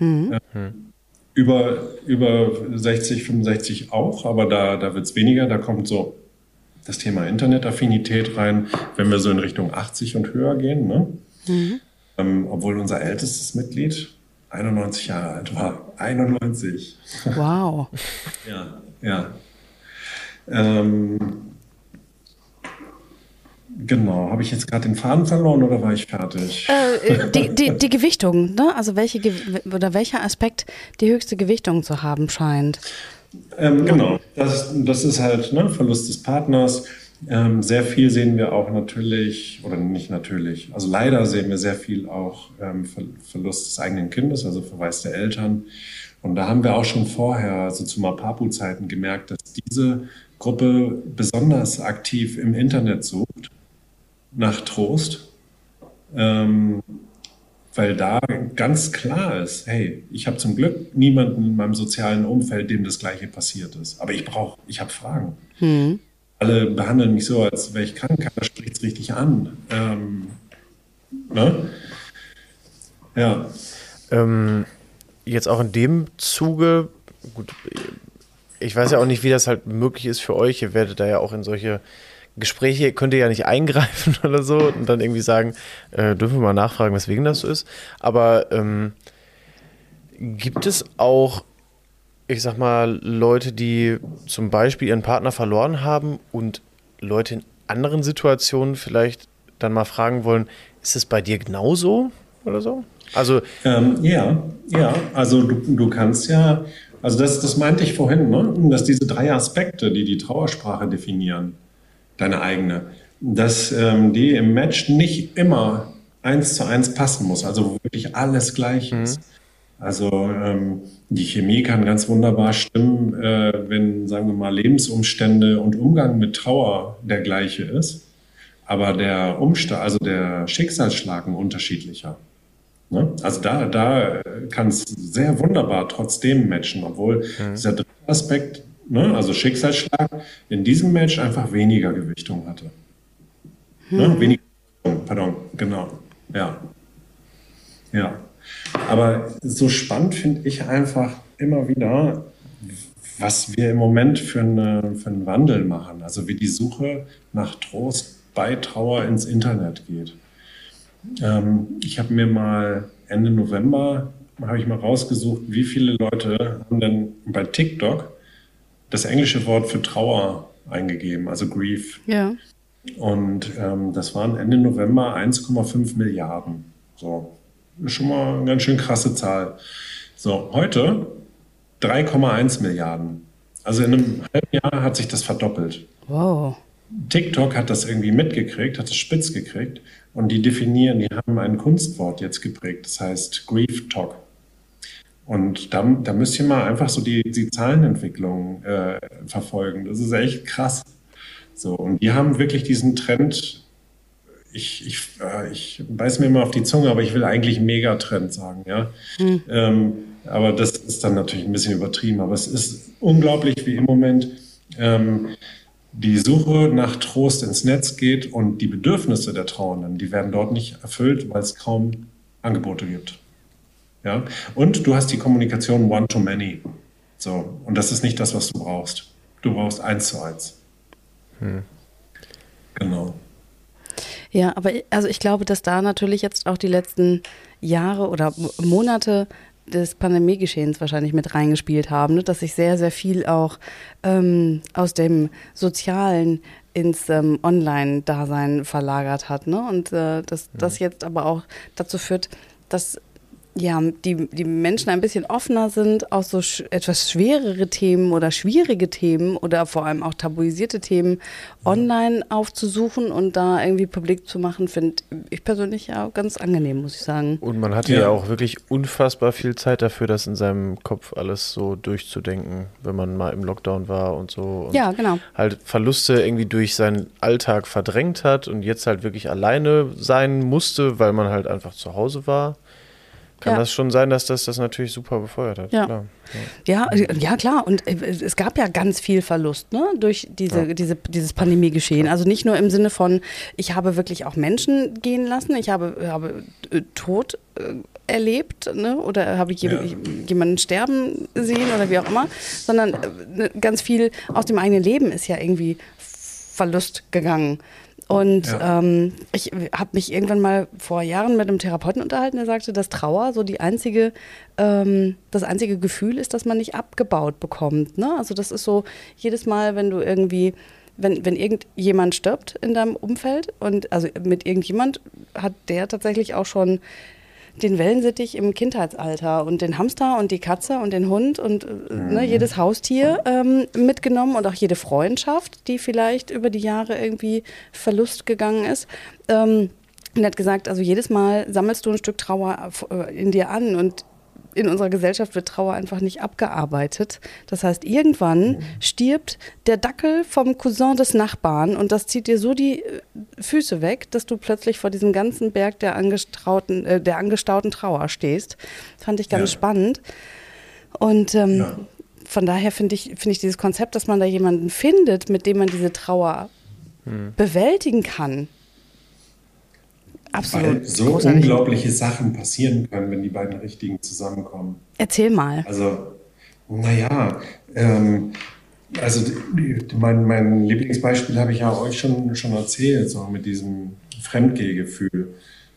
Über 60, 65 auch, aber da wird es weniger. Da kommt so das Thema Internetaffinität rein, wenn wir so in Richtung 80 und höher gehen. Ne? Obwohl unser ältestes Mitglied 91 Jahre alt war. 91.
Wow.
Ja. Genau. Habe ich jetzt gerade den Faden verloren oder war ich fertig?
Die Gewichtung, ne? Also welcher Aspekt die höchste Gewichtung zu haben scheint.
Genau. Das ist halt Verlust des Partners. Sehr viel sehen wir auch natürlich, oder nicht natürlich, also leider sehen wir sehr viel auch Verlust des eigenen Kindes, also Verweis der Eltern. Und da haben wir auch schon vorher, also zu Mapapu-Zeiten, gemerkt, dass diese Gruppe besonders aktiv im Internet sucht nach Trost, weil da ganz klar ist, hey, ich habe zum Glück niemanden in meinem sozialen Umfeld, dem das Gleiche passiert ist. Aber ich habe Fragen. Alle behandeln mich so, als wäre ich krank, keiner spricht es richtig an. Ne? Ja.
Jetzt auch in dem Zuge, gut, ich weiß ja auch nicht, wie das halt möglich ist für euch. Ihr werdet da ja auch in solche Gespräche, könnt ihr ja nicht eingreifen oder so und dann irgendwie sagen, dürfen wir mal nachfragen, weswegen das so ist. Aber gibt es auch, ich sag mal, Leute, die zum Beispiel ihren Partner verloren haben und Leute in anderen Situationen vielleicht dann mal fragen wollen, ist es bei dir genauso oder so? Also
ja, also du kannst ja, also das meinte ich vorhin, ne? Dass diese 3 Aspekte, die die Trauersprache definieren, deine eigene, dass die im Match nicht immer 1:1 passen muss, also wo wirklich alles gleich ist. Also die Chemie kann ganz wunderbar stimmen, wenn, sagen wir mal, Lebensumstände und Umgang mit Trauer der gleiche ist, aber der Schicksalsschlag ein unterschiedlicher. Ne? Also da kann es sehr wunderbar trotzdem matchen, obwohl dieser dritte Aspekt, ne, also Schicksalsschlag, in diesem Match einfach weniger Gewichtung hatte. Ne? Weniger, pardon, genau. Ja. Aber so spannend finde ich einfach immer wieder, was wir im Moment für einen Wandel machen. Also wie die Suche nach Trost bei Trauer ins Internet geht. Ich habe mir mal Ende November rausgesucht, wie viele Leute haben denn bei TikTok das englische Wort für Trauer eingegeben, also Grief.
Ja.
Und das waren Ende November 1,5 Milliarden. So, schon mal eine ganz schön krasse Zahl. So, heute 3,1 Milliarden. Also in einem halben Jahr hat sich das verdoppelt.
Wow.
TikTok hat das irgendwie mitgekriegt, hat es spitz gekriegt und die haben ein Kunstwort jetzt geprägt, das heißt Grief Talk. Und da müsst ihr mal einfach so die Zahlenentwicklung verfolgen. Das ist echt krass. So, und die haben wirklich diesen Trend, ich beiß mir immer auf die Zunge, aber ich will eigentlich Megatrend sagen, ja. Aber das ist dann natürlich ein bisschen übertrieben, aber es ist unglaublich, wie im Moment die Suche nach Trost ins Netz geht und die Bedürfnisse der Trauernden, die werden dort nicht erfüllt, weil es kaum Angebote gibt. Ja? Und du hast die Kommunikation One-to-Many. So, und das ist nicht das, was du brauchst. Du brauchst 1:1. Genau.
Ja, aber also ich glaube, dass da natürlich jetzt auch die letzten Jahre oder Monate des Pandemiegeschehens wahrscheinlich mit reingespielt haben, ne? Dass sich sehr, sehr viel auch aus dem Sozialen ins Online-Dasein verlagert hat. Ne? Und dass das jetzt aber auch dazu führt, dass ja, die Menschen ein bisschen offener sind, auch so etwas schwerere Themen oder schwierige Themen oder vor allem auch tabuisierte Themen online aufzusuchen und da irgendwie publik zu machen, finde ich persönlich ja ganz angenehm, muss ich sagen.
Und man hatte ja auch wirklich unfassbar viel Zeit dafür, das in seinem Kopf alles so durchzudenken, wenn man mal im Lockdown war und so. Und
ja, genau.
halt Verluste irgendwie durch seinen Alltag verdrängt hat und jetzt halt wirklich alleine sein musste, weil man halt einfach zu Hause war. Kann das schon sein, dass das natürlich super befeuert hat.
Ja.
Klar.
Ja, klar. Und es gab ja ganz viel Verlust, ne, durch dieses Pandemiegeschehen. Also nicht nur im Sinne von, ich habe wirklich auch Menschen gehen lassen, ich habe Tod erlebt, ne, oder habe jemanden sterben sehen oder wie auch immer, sondern ganz viel aus dem eigenen Leben ist ja irgendwie Verlust gegangen. Und ich habe mich irgendwann mal vor Jahren mit einem Therapeuten unterhalten, der sagte, dass Trauer so das einzige Gefühl ist, das man nicht abgebaut bekommt. Ne? Also das ist so, jedes Mal, wenn du irgendwie, wenn irgendjemand stirbt in deinem Umfeld und also mit irgendjemand hat der tatsächlich auch schon den Wellensittich im Kindheitsalter und den Hamster und die Katze und den Hund und jedes Haustier mitgenommen und auch jede Freundschaft, die vielleicht über die Jahre irgendwie Verlust gegangen ist. Und er hat gesagt, also jedes Mal sammelst du ein Stück Trauer in dir an und in unserer Gesellschaft wird Trauer einfach nicht abgearbeitet. Das heißt, irgendwann stirbt der Dackel vom Cousin des Nachbarn und das zieht dir so die Füße weg, dass du plötzlich vor diesem ganzen Berg der angestauten Trauer stehst. Das fand ich ganz spannend. Und von daher finde ich dieses Konzept, dass man da jemanden findet, mit dem man diese Trauer bewältigen kann, absolut.
Weil so
großartig.
Unglaubliche Sachen passieren können, wenn die beiden Richtigen zusammenkommen.
Erzähl mal.
Also, mein Lieblingsbeispiel habe ich ja euch schon erzählt, so mit diesem Fremdgehgefühl.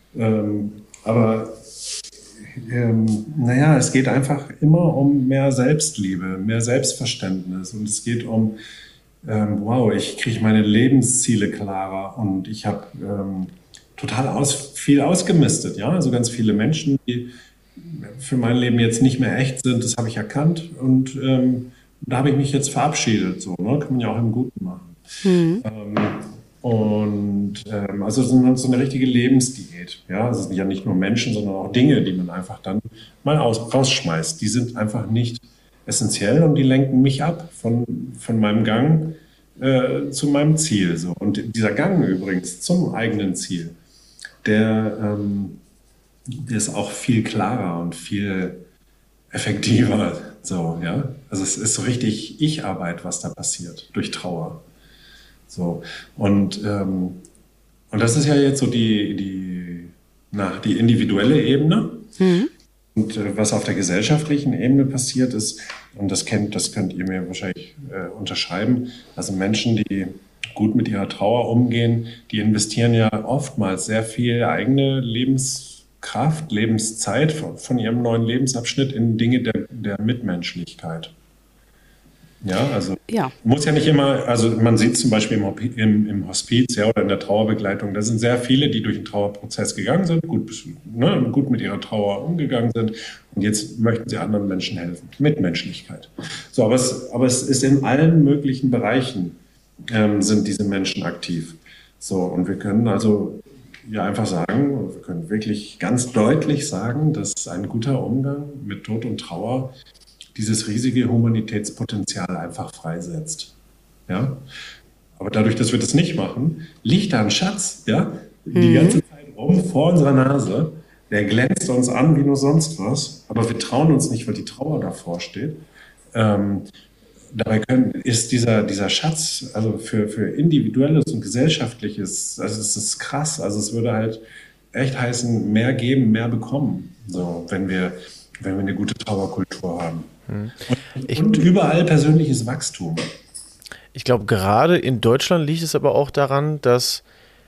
Es geht einfach immer um mehr Selbstliebe, mehr Selbstverständnis und es geht um, ich kriege meine Lebensziele klarer und ich habe total viel ausgemistet, ja, also ganz viele Menschen, die für mein Leben jetzt nicht mehr echt sind, das habe ich erkannt und da habe ich mich jetzt verabschiedet, so, ne? Kann man ja auch im Guten machen. Also so eine richtige Lebensdiät, ja, also es sind ja nicht nur Menschen, sondern auch Dinge, die man einfach dann mal rausschmeißt, die sind einfach nicht essentiell und die lenken mich ab von meinem Gang zu meinem Ziel, so. Und dieser Gang übrigens zum eigenen Ziel, der ist auch viel klarer und viel effektiver. So, ja? Also es ist so richtig Ich-Arbeit, was da passiert durch Trauer. So. Und das ist ja jetzt so die individuelle Ebene. Und was auf der gesellschaftlichen Ebene passiert ist, und das könnt ihr mir wahrscheinlich unterschreiben, also Menschen, die gut mit ihrer Trauer umgehen, die investieren ja oftmals sehr viel eigene Lebenskraft, Lebenszeit von ihrem neuen Lebensabschnitt in Dinge der Mitmenschlichkeit. Ja, also muss ja nicht immer, also man sieht zum Beispiel im Hospiz, ja, oder in der Trauerbegleitung, da sind sehr viele, die durch den Trauerprozess gegangen sind, gut mit ihrer Trauer umgegangen sind und jetzt möchten sie anderen Menschen helfen. Mitmenschlichkeit. So, aber es ist in allen möglichen Bereichen sind diese Menschen aktiv. So, und wir können also ja einfach sagen, wir können wirklich ganz deutlich sagen, dass ein guter Umgang mit Tod und Trauer dieses riesige Humanitätspotenzial einfach freisetzt. Ja? Aber dadurch, dass wir das nicht machen, liegt da ein Schatz, ja, die ganze Zeit rum vor unserer Nase, der glänzt uns an wie nur sonst was, aber wir trauen uns nicht, weil die Trauer davor steht. Dabei ist dieser Schatz, also für individuelles und gesellschaftliches, also es ist krass, also es würde halt echt heißen, mehr geben, mehr bekommen, so, wenn wir eine gute Trauerkultur haben. Und überall persönliches Wachstum.
Ich glaube, gerade in Deutschland liegt es aber auch daran, dass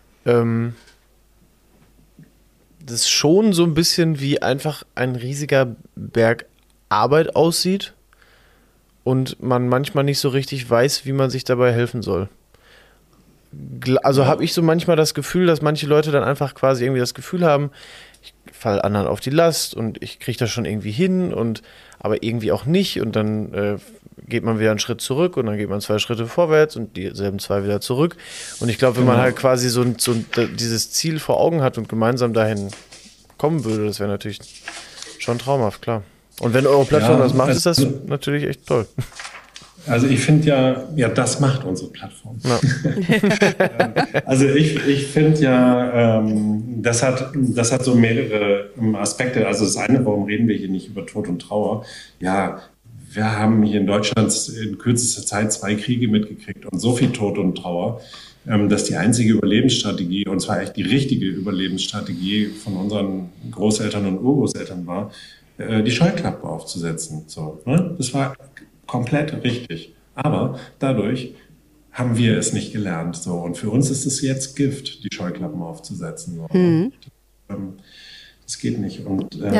das schon so ein bisschen wie einfach ein riesiger Berg Arbeit aussieht und man manchmal nicht so richtig weiß, wie man sich dabei helfen soll. also habe ich so manchmal das Gefühl, dass manche Leute dann einfach quasi irgendwie das Gefühl haben, ich falle anderen auf die Last und ich kriege das schon irgendwie hin und aber irgendwie auch nicht und dann geht man wieder einen Schritt zurück und dann geht man 2 Schritte vorwärts und dieselben 2 wieder zurück. Und ich glaube, wenn man halt quasi so dieses Ziel vor Augen hat und gemeinsam dahin kommen würde, das wäre natürlich schon traumhaft, klar. Und wenn eure Plattform das macht, ist das natürlich echt toll.
Also ich finde ja, das macht unsere Plattform. Ja. Also ich finde ja, das hat so mehrere Aspekte. Also das eine, warum reden wir hier nicht über Tod und Trauer? Ja, wir haben hier in Deutschland in kürzester Zeit 2 Kriege mitgekriegt und so viel Tod und Trauer, dass die einzige Überlebensstrategie, und zwar echt die richtige Überlebensstrategie von unseren Großeltern und Urgroßeltern war, die Scheuklappen aufzusetzen. So, ne? Das war komplett richtig. Aber dadurch haben wir es nicht gelernt. So. Und für uns ist es jetzt Gift, die Scheuklappen aufzusetzen. So. Das geht nicht. Und ich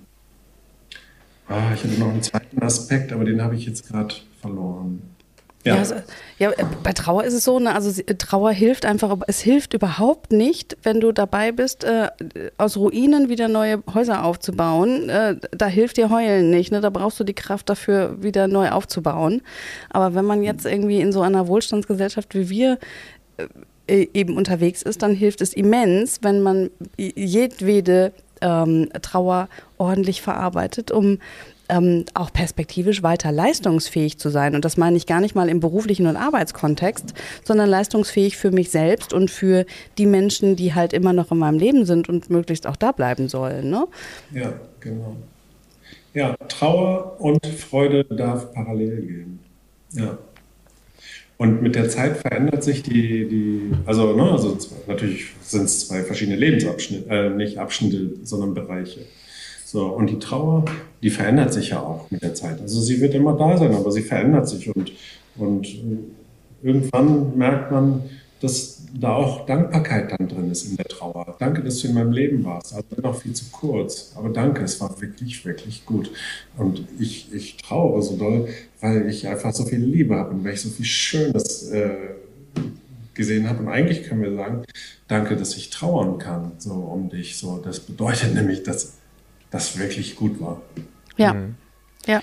hatte noch einen zweiten Aspekt, aber den habe ich jetzt gerade verloren.
Ja, bei Trauer ist es so, ne? Also Trauer hilft einfach, aber es hilft überhaupt nicht, wenn du dabei bist, aus Ruinen wieder neue Häuser aufzubauen. Da hilft dir Heulen nicht, ne? Da brauchst du die Kraft dafür, wieder neu aufzubauen. Aber wenn man jetzt irgendwie in so einer Wohlstandsgesellschaft wie wir eben unterwegs ist, dann hilft es immens, wenn man jedwede Trauer ordentlich verarbeitet, um auch perspektivisch weiter leistungsfähig zu sein. Und das meine ich gar nicht mal im beruflichen und Arbeitskontext, sondern leistungsfähig für mich selbst und für die Menschen, die halt immer noch in meinem Leben sind und möglichst auch da bleiben sollen. Ne?
Ja, genau. Ja, Trauer und Freude darf parallel gehen. Ja. Und mit der Zeit verändert sich also natürlich sind es 2 verschiedene Lebensabschnitte, nicht Abschnitte, sondern Bereiche. So, und die Trauer, die verändert sich ja auch mit der Zeit. Also sie wird immer da sein, aber sie verändert sich. Und irgendwann merkt man, dass da auch Dankbarkeit dann drin ist in der Trauer. Danke, dass du in meinem Leben warst. Also noch viel zu kurz. Aber danke, es war wirklich, wirklich gut. Und ich trauere so doll, weil ich einfach so viel Liebe habe und weil ich so viel Schönes gesehen habe. Und eigentlich können wir sagen, danke, dass ich trauern kann, so um dich. So, das bedeutet nämlich, dass das wirklich gut war.
Ja, ja.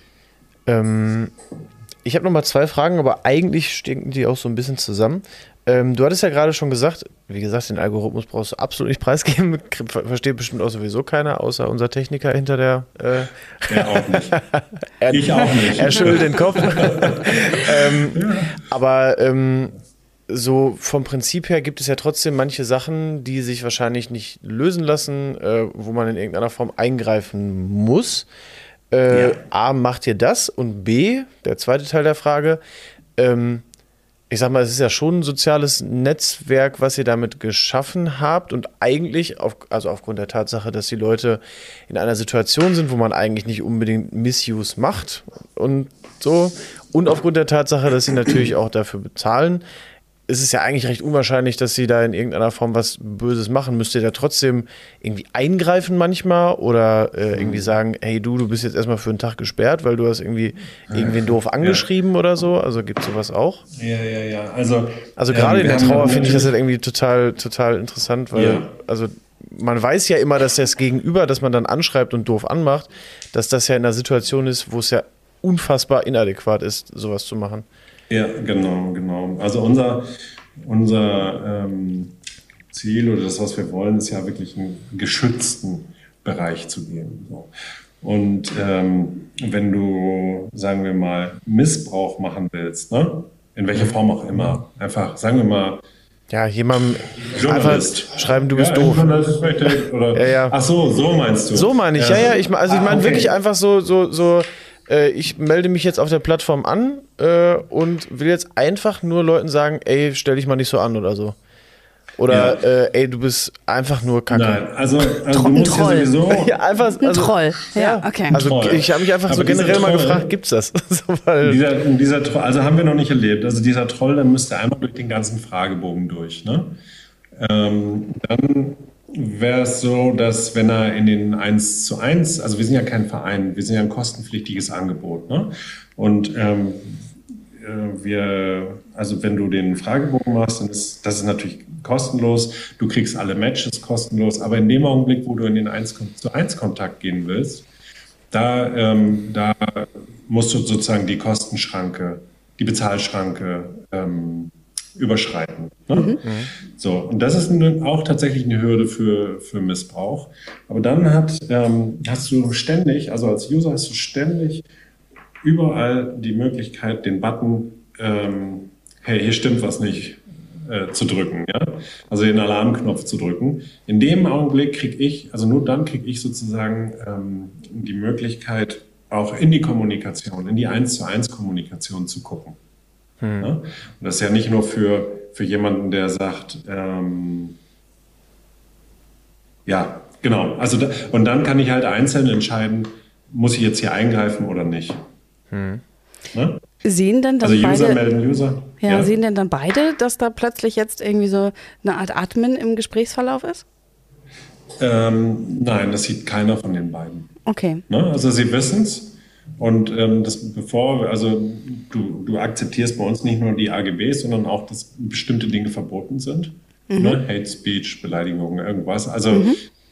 Ich habe nochmal 2 Fragen, aber eigentlich stecken die auch so ein bisschen zusammen. Du hattest ja gerade schon gesagt, wie gesagt, den Algorithmus brauchst du absolut nicht preisgeben. Versteht bestimmt auch sowieso keiner, außer unser Techniker hinter der...
Der auch nicht. Ich auch nicht.
Er schüttelt den Kopf. Aber so vom Prinzip her gibt es ja trotzdem manche Sachen, die sich wahrscheinlich nicht lösen lassen, wo man in irgendeiner Form eingreifen muss. A, macht ihr das? Und B, der zweite Teil der Frage, ich sag mal, es ist ja schon ein soziales Netzwerk, was ihr damit geschaffen habt und eigentlich, aufgrund der Tatsache, dass die Leute in einer Situation sind, wo man eigentlich nicht unbedingt Misuse macht und so, und aufgrund der Tatsache, dass sie natürlich auch dafür bezahlen, ist es ja eigentlich recht unwahrscheinlich, dass sie da in irgendeiner Form was Böses machen. Müsst ihr da trotzdem irgendwie eingreifen manchmal oder irgendwie sagen, hey du bist jetzt erstmal für einen Tag gesperrt, weil du hast irgendwen doof angeschrieben oder so? Also gibt es sowas auch?
Ja.
Also gerade in der Trauer finde ich das halt irgendwie total interessant, weil also man weiß ja immer, dass das Gegenüber, das man dann anschreibt und doof anmacht, dass das ja in einer Situation ist, wo es ja unfassbar inadäquat ist, sowas zu machen.
Ja, genau. Also unser Ziel oder das, was wir wollen, ist ja wirklich einen geschützten Bereich zu geben. So. Und wenn du, sagen wir mal, Missbrauch machen willst, ne? In welcher Form auch immer, einfach, sagen wir mal,
ja, jemandem
Journalist.
Einfach schreiben, du bist doof.
Oder,
ja.
Ach so meinst du.
So meine ich, ja. Ich meine wirklich einfach so ich melde mich jetzt auf der Plattform an und will jetzt einfach nur Leuten sagen, ey, stell dich mal nicht so an oder so. Oder ey, du bist einfach nur Kacke.
Nein, also du musst ja sowieso...
Ja, einfach,
ein Troll, ja, okay.
Also ich habe mich einfach so generell mal gefragt, gibt's das? So, weil
dieser Troll, also haben wir noch nicht erlebt. Also dieser Troll, der müsste einmal durch den ganzen Fragebogen durch. Ne? Dann wäre es so, dass wenn er in den 1:1, also wir sind ja kein Verein, wir sind ja ein kostenpflichtiges Angebot. Ne? Und also wenn du den Fragebogen machst, dann ist das natürlich kostenlos. Du kriegst alle Matches kostenlos. Aber in dem Augenblick, wo du in den 1:1 Kontakt gehen willst, da musst du sozusagen die Kostenschranke, die Bezahlschranke überschreiten. Ne? So, und das ist auch tatsächlich eine Hürde für Missbrauch. Aber dann hast du ständig, also als User hast du ständig überall die Möglichkeit, den Button, hey, hier stimmt was nicht, zu drücken. Ja? Also den Alarmknopf zu drücken. In dem Augenblick nur dann kriege ich sozusagen die Möglichkeit, auch in die Kommunikation, in die 1:1 Kommunikation zu gucken. Ja? Und das ist ja nicht nur für jemanden, der sagt, ja, genau. Also und dann kann ich halt einzeln entscheiden, muss ich jetzt hier eingreifen oder nicht. Ne?
Sehen denn dann
also User
beide,
melden User.
Ja, sehen denn dann beide, dass da plötzlich jetzt irgendwie so eine Art Admin im Gesprächsverlauf ist?
Nein, das sieht keiner von den beiden.
Okay.
Ne? Also sie wissen es. Und du akzeptierst bei uns nicht nur die AGBs, sondern auch, dass bestimmte Dinge verboten sind. Ne? Hate Speech, Beleidigung, irgendwas. Also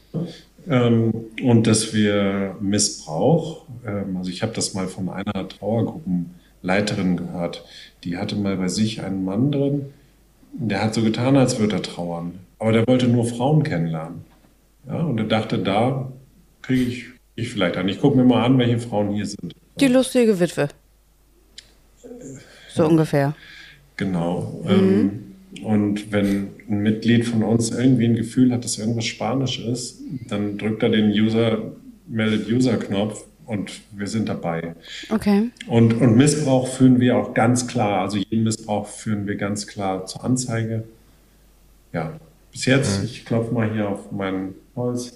und dass wir Missbrauch, also ich habe das mal von einer Trauergruppenleiterin gehört, die hatte mal bei sich einen Mann drin, der hat so getan, als würde er trauern, aber der wollte nur Frauen kennenlernen. Ja, und er dachte, da kriege ich vielleicht an. Ich gucke mir mal an, welche Frauen hier sind.
Die lustige Witwe. So ungefähr.
Genau. Und wenn ein Mitglied von uns irgendwie ein Gefühl hat, dass irgendwas Spanisch ist, dann drückt er den meldet User-Knopf und wir sind dabei.
Okay.
Und Missbrauch führen wir auch ganz klar, also jeden Missbrauch führen wir ganz klar zur Anzeige. Ja, bis jetzt, ich klopfe mal hier auf mein Holz,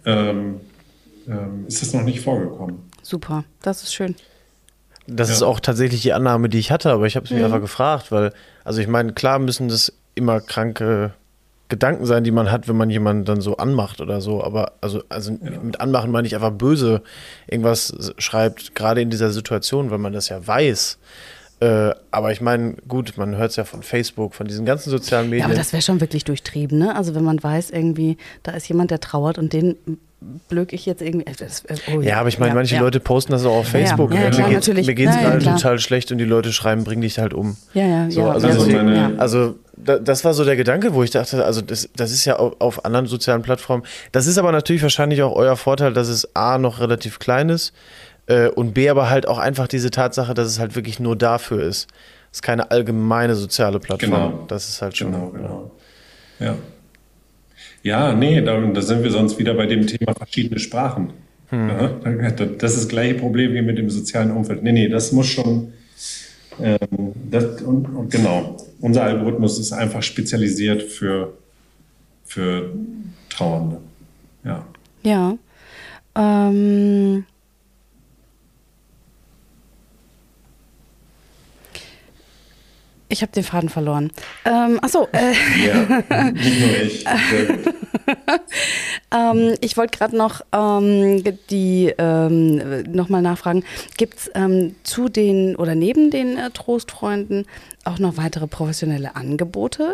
ist das noch nicht vorgekommen.
Super, das ist schön.
Das ist auch tatsächlich die Annahme, die ich hatte, aber ich habe es mich einfach gefragt, weil, also ich meine, klar müssen das immer kranke Gedanken sein, die man hat, wenn man jemanden dann so anmacht oder so, aber also mit anmachen meine ich einfach böse irgendwas schreibt, gerade in dieser Situation, weil man das ja weiß. Aber ich meine, gut, man hört es ja von Facebook, von diesen ganzen sozialen Medien.
Ja, aber das wäre schon wirklich durchtrieben, ne? Also wenn man weiß irgendwie, da ist jemand, der trauert und den blöd ich jetzt irgendwie.
Ja, aber ich meine, manche Leute posten das auch auf Facebook.
Ja, klar,
mir geht's gerade total schlecht und die Leute schreiben, bring dich halt um. Also das war so der Gedanke, wo ich dachte, also das ist ja auf anderen sozialen Plattformen. Das ist aber natürlich wahrscheinlich auch euer Vorteil, dass es A, noch relativ klein ist und B, aber halt auch einfach diese Tatsache, dass es halt wirklich nur dafür ist. Es ist keine allgemeine soziale Plattform.
Genau.
Das ist halt schon.
Genau. Ja. Ja, nee, da sind wir sonst wieder bei dem Thema verschiedene Sprachen. Ja, das ist das gleiche Problem wie mit dem sozialen Umfeld. Nee, das muss schon, und genau, unser Algorithmus ist einfach spezialisiert für Trauernde. Ja.
Ja. Ich habe den Faden verloren. Achso.
Ja, nicht nur ich. Sehr gut.
Ich wollte gerade noch nochmal nachfragen, gibt es zu den oder neben den Trostfreunden auch noch weitere professionelle Angebote?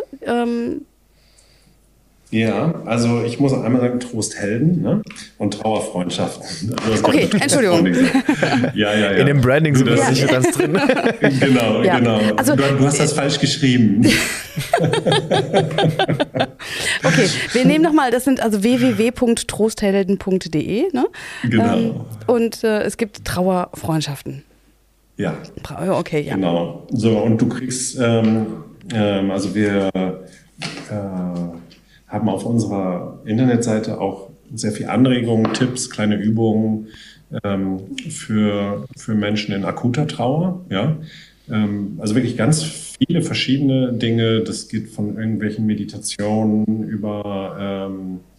Ja, also ich muss einmal sagen, Trosthelden, ne? Und Trauerfreundschaften.
Okay, Entschuldigung.
Ja.
In dem Branding sind wir sicher ganz drin.
Genau.
Also,
du hast das falsch geschrieben.
Okay, wir nehmen nochmal, das sind also www.trosthelden.de, ne?
Genau.
Und es gibt Trauerfreundschaften.
Ja.
Okay, ja.
Genau. So, und du kriegst, also wir haben auf unserer Internetseite auch sehr viel Anregungen, Tipps, kleine Übungen für Menschen in akuter Trauer. Ja? Also wirklich ganz viele verschiedene Dinge. Das geht von irgendwelchen Meditationen über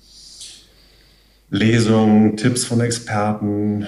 Lesungen, Tipps von Experten,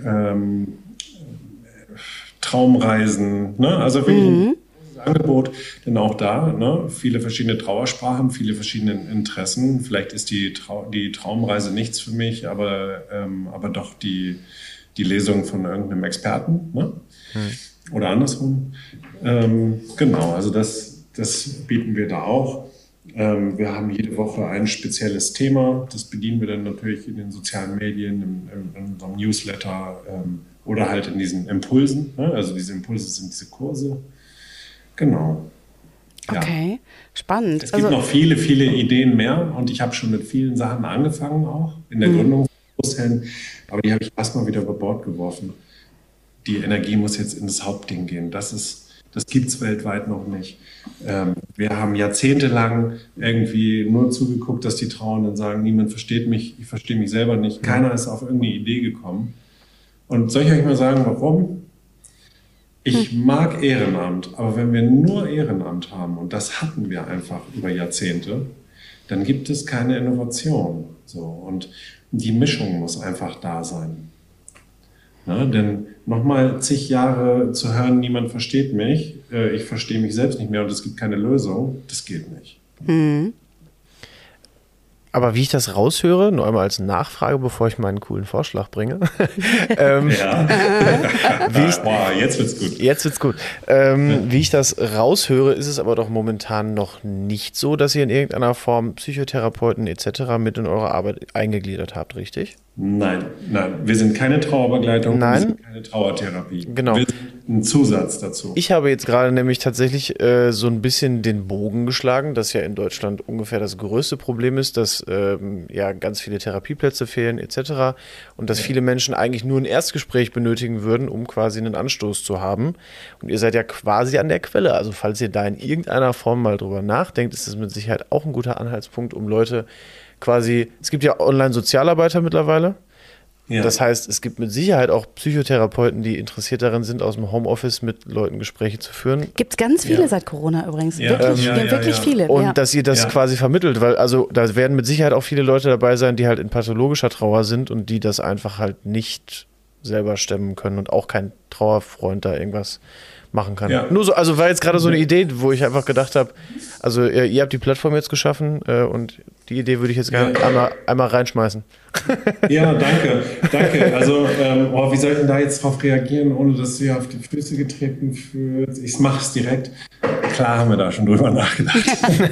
Traumreisen. Ne? Also wirklich Angebot, denn auch da, ne, viele verschiedene Trauersprachen, viele verschiedene Interessen. Vielleicht ist die Traumreise nichts für mich, aber doch die Lesung von irgendeinem Experten. Ne? oder andersrum. Genau, also das bieten wir da auch. Wir haben jede Woche ein spezielles Thema. Das bedienen wir dann natürlich in den sozialen Medien, in unserem Newsletter oder halt in diesen Impulsen. Ne? Also diese Impulse sind diese Kurse. Genau. Ja.
Okay, spannend.
Es gibt noch viele, viele Ideen mehr und ich habe schon mit vielen Sachen angefangen auch in der Gründung von Großhelden, aber die habe ich erstmal wieder über Bord geworfen. Die Energie muss jetzt in das Hauptding gehen. Das gibt es weltweit noch nicht. Wir haben jahrzehntelang irgendwie nur zugeguckt, dass die Trauernden sagen, niemand versteht mich, ich verstehe mich selber nicht. Keiner ist auf irgendeine Idee gekommen. Und soll ich euch mal sagen, warum? Ich mag Ehrenamt, aber wenn wir nur Ehrenamt haben, und das hatten wir einfach über Jahrzehnte, dann gibt es keine Innovation. So, und die Mischung muss einfach da sein. Ja, denn nochmal zig Jahre zu hören, niemand versteht mich, ich verstehe mich selbst nicht mehr und es gibt keine Lösung, das geht nicht.
Aber wie ich das raushöre, nur einmal als Nachfrage, bevor ich meinen coolen Vorschlag bringe.
Boah, jetzt wird's gut.
Jetzt wird's gut. Wie ich das raushöre, ist es aber doch momentan noch nicht so, dass ihr in irgendeiner Form Psychotherapeuten etc. mit in eure Arbeit eingegliedert habt, richtig?
Nein, wir sind keine Trauerbegleitung, wir sind keine Trauertherapie.
Genau.
Wir sind ein Zusatz dazu.
Ich habe jetzt gerade nämlich tatsächlich so ein bisschen den Bogen geschlagen, dass ja in Deutschland ungefähr das größte Problem ist, dass ja ganz viele Therapieplätze fehlen etc. und dass viele Menschen eigentlich nur ein Erstgespräch benötigen würden, um quasi einen Anstoß zu haben. Und ihr seid ja quasi an der Quelle. Also falls ihr da in irgendeiner Form mal drüber nachdenkt, ist das mit Sicherheit auch ein guter Anhaltspunkt, um Leute quasi, es gibt ja Online-Sozialarbeiter mittlerweile. Ja. Das heißt, es gibt mit Sicherheit auch Psychotherapeuten, die interessiert darin sind, aus dem Homeoffice mit Leuten Gespräche zu führen.
Gibt es ganz viele seit Corona übrigens. Wirklich viele.
Und dass ihr das quasi vermittelt, weil also da werden mit Sicherheit auch viele Leute dabei sein, die halt in pathologischer Trauer sind und die das einfach halt nicht selber stemmen können und auch kein Trauerfreund da irgendwas machen kann. Ja. Nur so, also war jetzt gerade so eine Idee, wo ich einfach gedacht habe, also ihr habt die Plattform jetzt geschaffen und die Idee würde ich jetzt gerne einmal reinschmeißen.
Ja, danke. Also, wie soll ich denn da jetzt drauf reagieren, ohne dass du auf die Füße getreten fühlst? Ich mache es direkt. Klar haben wir da schon drüber nachgedacht.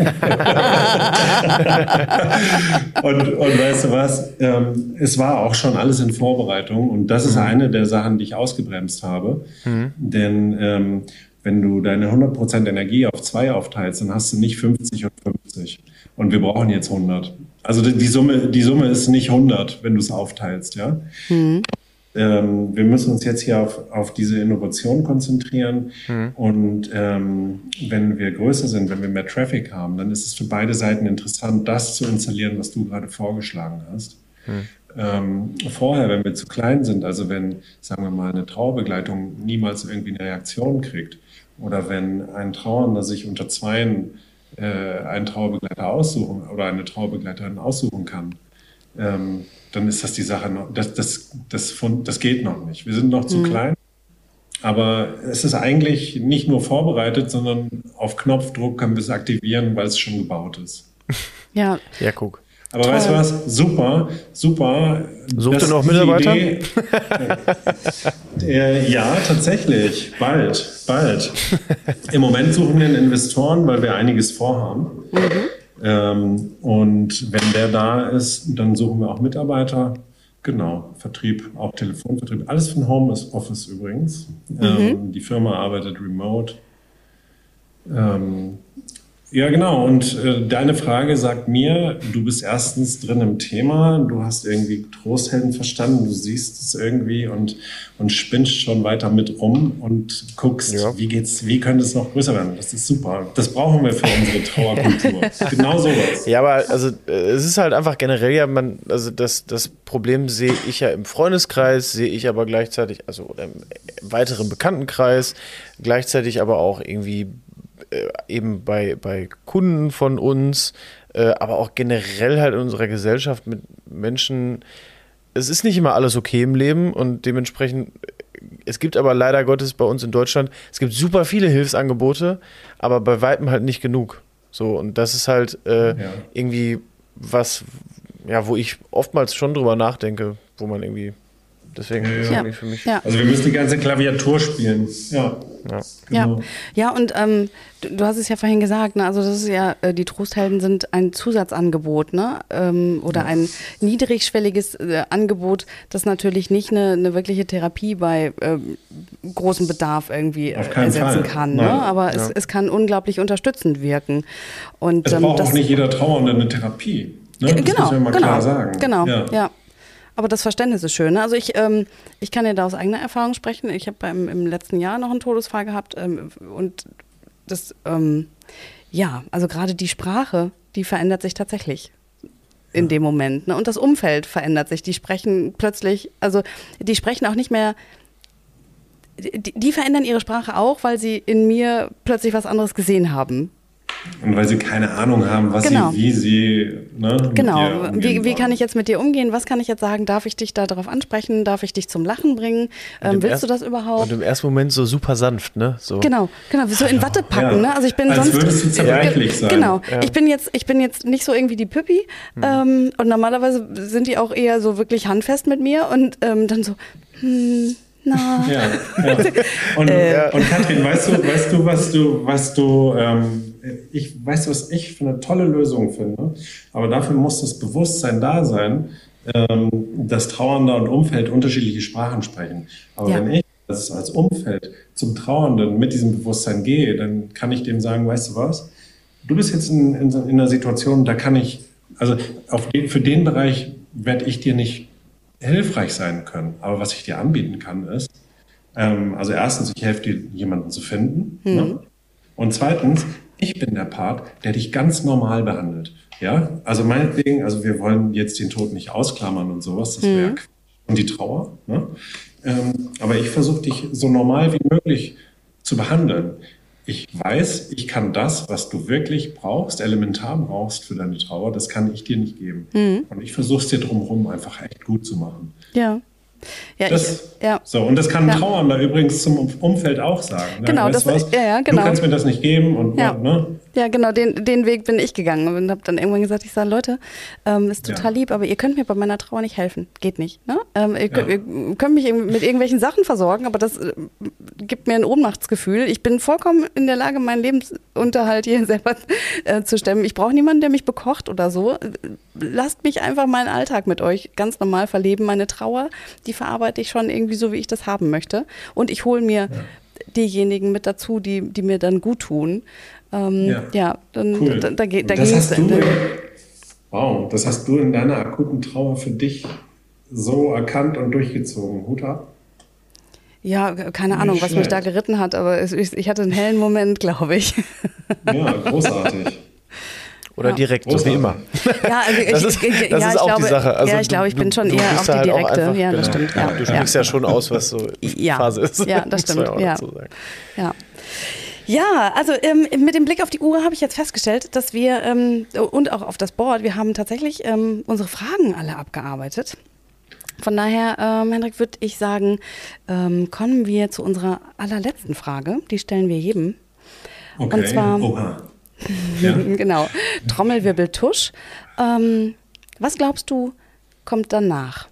und weißt du was? Es war auch schon alles in Vorbereitung und das ist eine der Sachen, die ich ausgebremst habe. Denn wenn du deine 100% Energie auf 2 aufteilst, dann hast du nicht 50 und 50. Und wir brauchen jetzt 100. Also die Summe ist nicht 100, wenn du es aufteilst, ja. Wir müssen uns jetzt hier auf diese Innovation konzentrieren. Und wenn wir größer sind, wenn wir mehr Traffic haben, dann ist es für beide Seiten interessant, das zu installieren, was du gerade vorgeschlagen hast. Vorher, wenn wir zu klein sind, also wenn, sagen wir mal, eine Trauerbegleitung niemals irgendwie eine Reaktion kriegt oder wenn ein Trauernder sich unter Zweien einen Trauerbegleiter aussuchen oder eine Trauerbegleiterin aussuchen kann, dann ist das die Sache noch, das geht noch nicht. Wir sind noch zu klein, aber es ist eigentlich nicht nur vorbereitet, sondern auf Knopfdruck können wir es aktivieren, weil es schon gebaut ist.
Ja,
guck.
Aber weißt du was? Super.
Sucht ihr noch Mitarbeiter?
Ja, tatsächlich. Bald. Im Moment suchen wir einen Investoren, weil wir einiges vorhaben. Und wenn der da ist, dann suchen wir auch Mitarbeiter. Genau, Vertrieb, auch Telefonvertrieb. Alles von Homeoffice übrigens. Die Firma arbeitet remote. Ja, genau. Und deine Frage sagt mir, du bist erstens drin im Thema, du hast irgendwie Großhelden verstanden, du siehst es irgendwie und spinnst schon weiter mit rum und guckst, wie könnte es noch größer werden. Das ist super. Das brauchen wir für unsere Trauerkultur. Genau sowas.
Ja, aber also es ist halt einfach generell ja, also das Problem sehe ich ja im Freundeskreis, sehe ich aber gleichzeitig, also oder im weiteren Bekanntenkreis, gleichzeitig aber auch irgendwie eben bei Kunden von uns, aber auch generell halt in unserer Gesellschaft mit Menschen. Es ist nicht immer alles okay im Leben und dementsprechend, es gibt aber leider Gottes bei uns in Deutschland, es gibt super viele Hilfsangebote, aber bei weitem halt nicht genug. So, und das ist halt irgendwie was, ja, wo ich oftmals schon drüber nachdenke, wo man irgendwie Deswegen ist es irgendwie für mich.
Ja.
Also wir müssen die ganze Klaviatur spielen. Ja. Genau.
Ja, und du hast es ja vorhin gesagt, ne? Also das ist ja, die Trosthelden sind ein Zusatzangebot, ne? Oder ein niedrigschwelliges Angebot, das natürlich nicht eine wirkliche Therapie bei großem Bedarf irgendwie ersetzen kann. Ne? Aber es kann unglaublich unterstützend wirken. Und,
es braucht auch nicht jeder Trauernde eine Therapie. Ne? Das müssen wir mal klar sagen.
Genau, ja. Aber das Verständnis ist schön. Ne? Also ich kann ja da aus eigener Erfahrung sprechen. Ich habe im letzten Jahr noch einen Todesfall gehabt und das, also gerade die Sprache, die verändert sich tatsächlich in dem Moment. Ne? Und das Umfeld verändert sich. Die sprechen plötzlich, also die sprechen auch nicht mehr, die verändern ihre Sprache auch, weil sie in mir plötzlich was anderes gesehen haben.
Und weil sie keine Ahnung haben, wie sie
Genau, wie kann ich jetzt mit dir umgehen? Was kann ich jetzt sagen? Darf ich dich da darauf ansprechen? Darf ich dich zum Lachen bringen? Willst du das überhaupt?
Und im ersten Moment so super sanft, ne? So.
Genau, so in Watte packen, ne? Also ich bin
als
sonst...
würdest du zerbrechlich sein.
Genau, ich bin jetzt nicht so irgendwie die Püppi und normalerweise sind die auch eher so wirklich handfest mit mir und dann so, na.
Ja. Und Katrin, weißt du, was ich für eine tolle Lösung finde? Aber dafür muss das Bewusstsein da sein, dass Trauernder und Umfeld unterschiedliche Sprachen sprechen. Aber wenn ich als Umfeld zum Trauernden mit diesem Bewusstsein gehe, dann kann ich dem sagen, weißt du was? Du bist jetzt in einer Situation, da kann ich, also für den Bereich werde ich dir nicht hilfreich sein können. Aber was ich dir anbieten kann, ist, also erstens, ich helfe dir, jemanden zu finden. Ne? Und zweitens, ich bin der Part, der dich ganz normal behandelt. Ja, also meinetwegen, also wir wollen jetzt den Tod nicht ausklammern und sowas, das wäre und die Trauer. Ne? Aber ich versuche dich so normal wie möglich zu behandeln. Ich weiß, ich kann das, was du wirklich brauchst, elementar brauchst für deine Trauer, das kann ich dir nicht geben. Und ich versuche es dir drumherum einfach echt gut zu machen.
Ja.
So, und das kann ein Trauernder übrigens zum Umfeld auch sagen.
Genau,
weißt du
genau.
Du kannst mir das nicht geben. Und, ne?
Ja, genau, den Weg bin ich gegangen und habe dann irgendwann gesagt, ich sage, Leute, ist total lieb, aber ihr könnt mir bei meiner Trauer nicht helfen. Geht nicht. Ne? Ihr könnt mich mit irgendwelchen Sachen versorgen, aber das gibt mir ein Ohnmachtsgefühl. Ich bin vollkommen in der Lage, meinen Lebensunterhalt hier selber zu stemmen. Ich brauche niemanden, der mich bekocht oder so. Lasst mich einfach meinen Alltag mit euch ganz normal verleben. Meine Trauer, die verarbeite ich schon irgendwie so, wie ich das haben möchte. Und ich hole mir diejenigen mit dazu, die mir dann gut tun.
Cool.
Da ging
es. Wow, das hast du in deiner akuten Trauer für dich so erkannt und durchgezogen. Hut ab.
Ja, keine Ahnung, was mich da geritten hat, aber ich hatte einen hellen Moment, glaube ich.
Ja, großartig.
Oder direkt, so wie immer.
Ja, also das ist auch die Sache. Also ich glaube, ich bin schon eher auf die
halt
direkte. Ja, das stimmt. Ja.
Du sprichst ja schon aus, was so Phase ist.
Ja, das stimmt. Ja, also mit dem Blick auf die Uhr habe ich jetzt festgestellt, dass wir, und auch auf das Board, wir haben tatsächlich unsere Fragen alle abgearbeitet. Von daher, Hendrik, würde ich sagen, kommen wir zu unserer allerletzten Frage. Die stellen wir jedem.
Okay.
Und zwar,
ja.
Genau, Trommelwirbeltusch. Was glaubst du, kommt danach?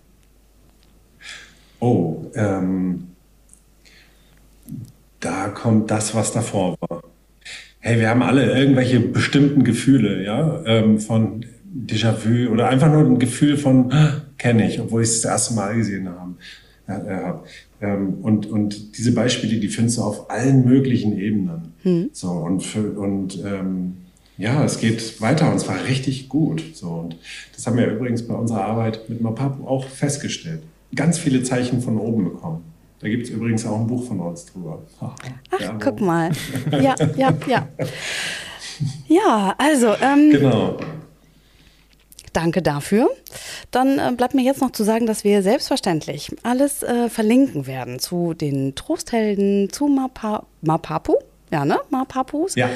Da kommt das, was davor war. Hey, wir haben alle irgendwelche bestimmten Gefühle, ja, von Déjà-vu oder einfach nur ein Gefühl von, kenne ich, obwohl ich es das erste Mal gesehen habe. Und diese Beispiele, die findest du auf allen möglichen Ebenen. So, es geht weiter und zwar richtig gut. So, und das haben wir übrigens bei unserer Arbeit mit Mapapu auch festgestellt. Ganz viele Zeichen von oben bekommen. Da gibt es übrigens auch ein Buch von uns drüber.
Ach, guck mal. Ja. Ja, also.
Genau.
Danke dafür. Dann bleibt mir jetzt noch zu sagen, dass wir selbstverständlich alles verlinken werden zu den Trosthelden, zu Mapapu. Ja, ne? Papus.
Ja.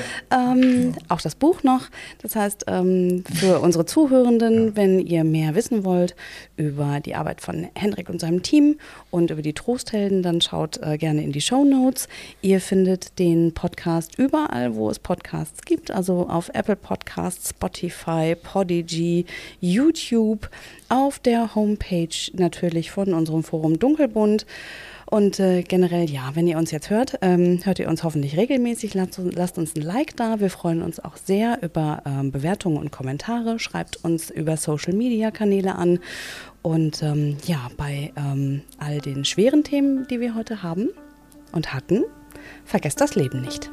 Auch das Buch noch. Das heißt, für unsere Zuhörenden, wenn ihr mehr wissen wollt über die Arbeit von Hendrik und seinem Team und über die Trosthelden, dann schaut gerne in die Shownotes. Ihr findet den Podcast überall, wo es Podcasts gibt. Also auf Apple Podcasts, Spotify, Podigy, YouTube, auf der Homepage natürlich von unserem Forum Dunkelbunt. Und generell, ja, wenn ihr uns jetzt hört, hört ihr uns hoffentlich regelmäßig. Lasst uns ein Like da. Wir freuen uns auch sehr über Bewertungen und Kommentare. Schreibt uns über Social-Media-Kanäle an. Und ja, bei all den schweren Themen, die wir heute haben und hatten, vergesst das Leben nicht.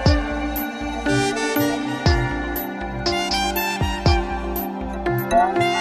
Bye.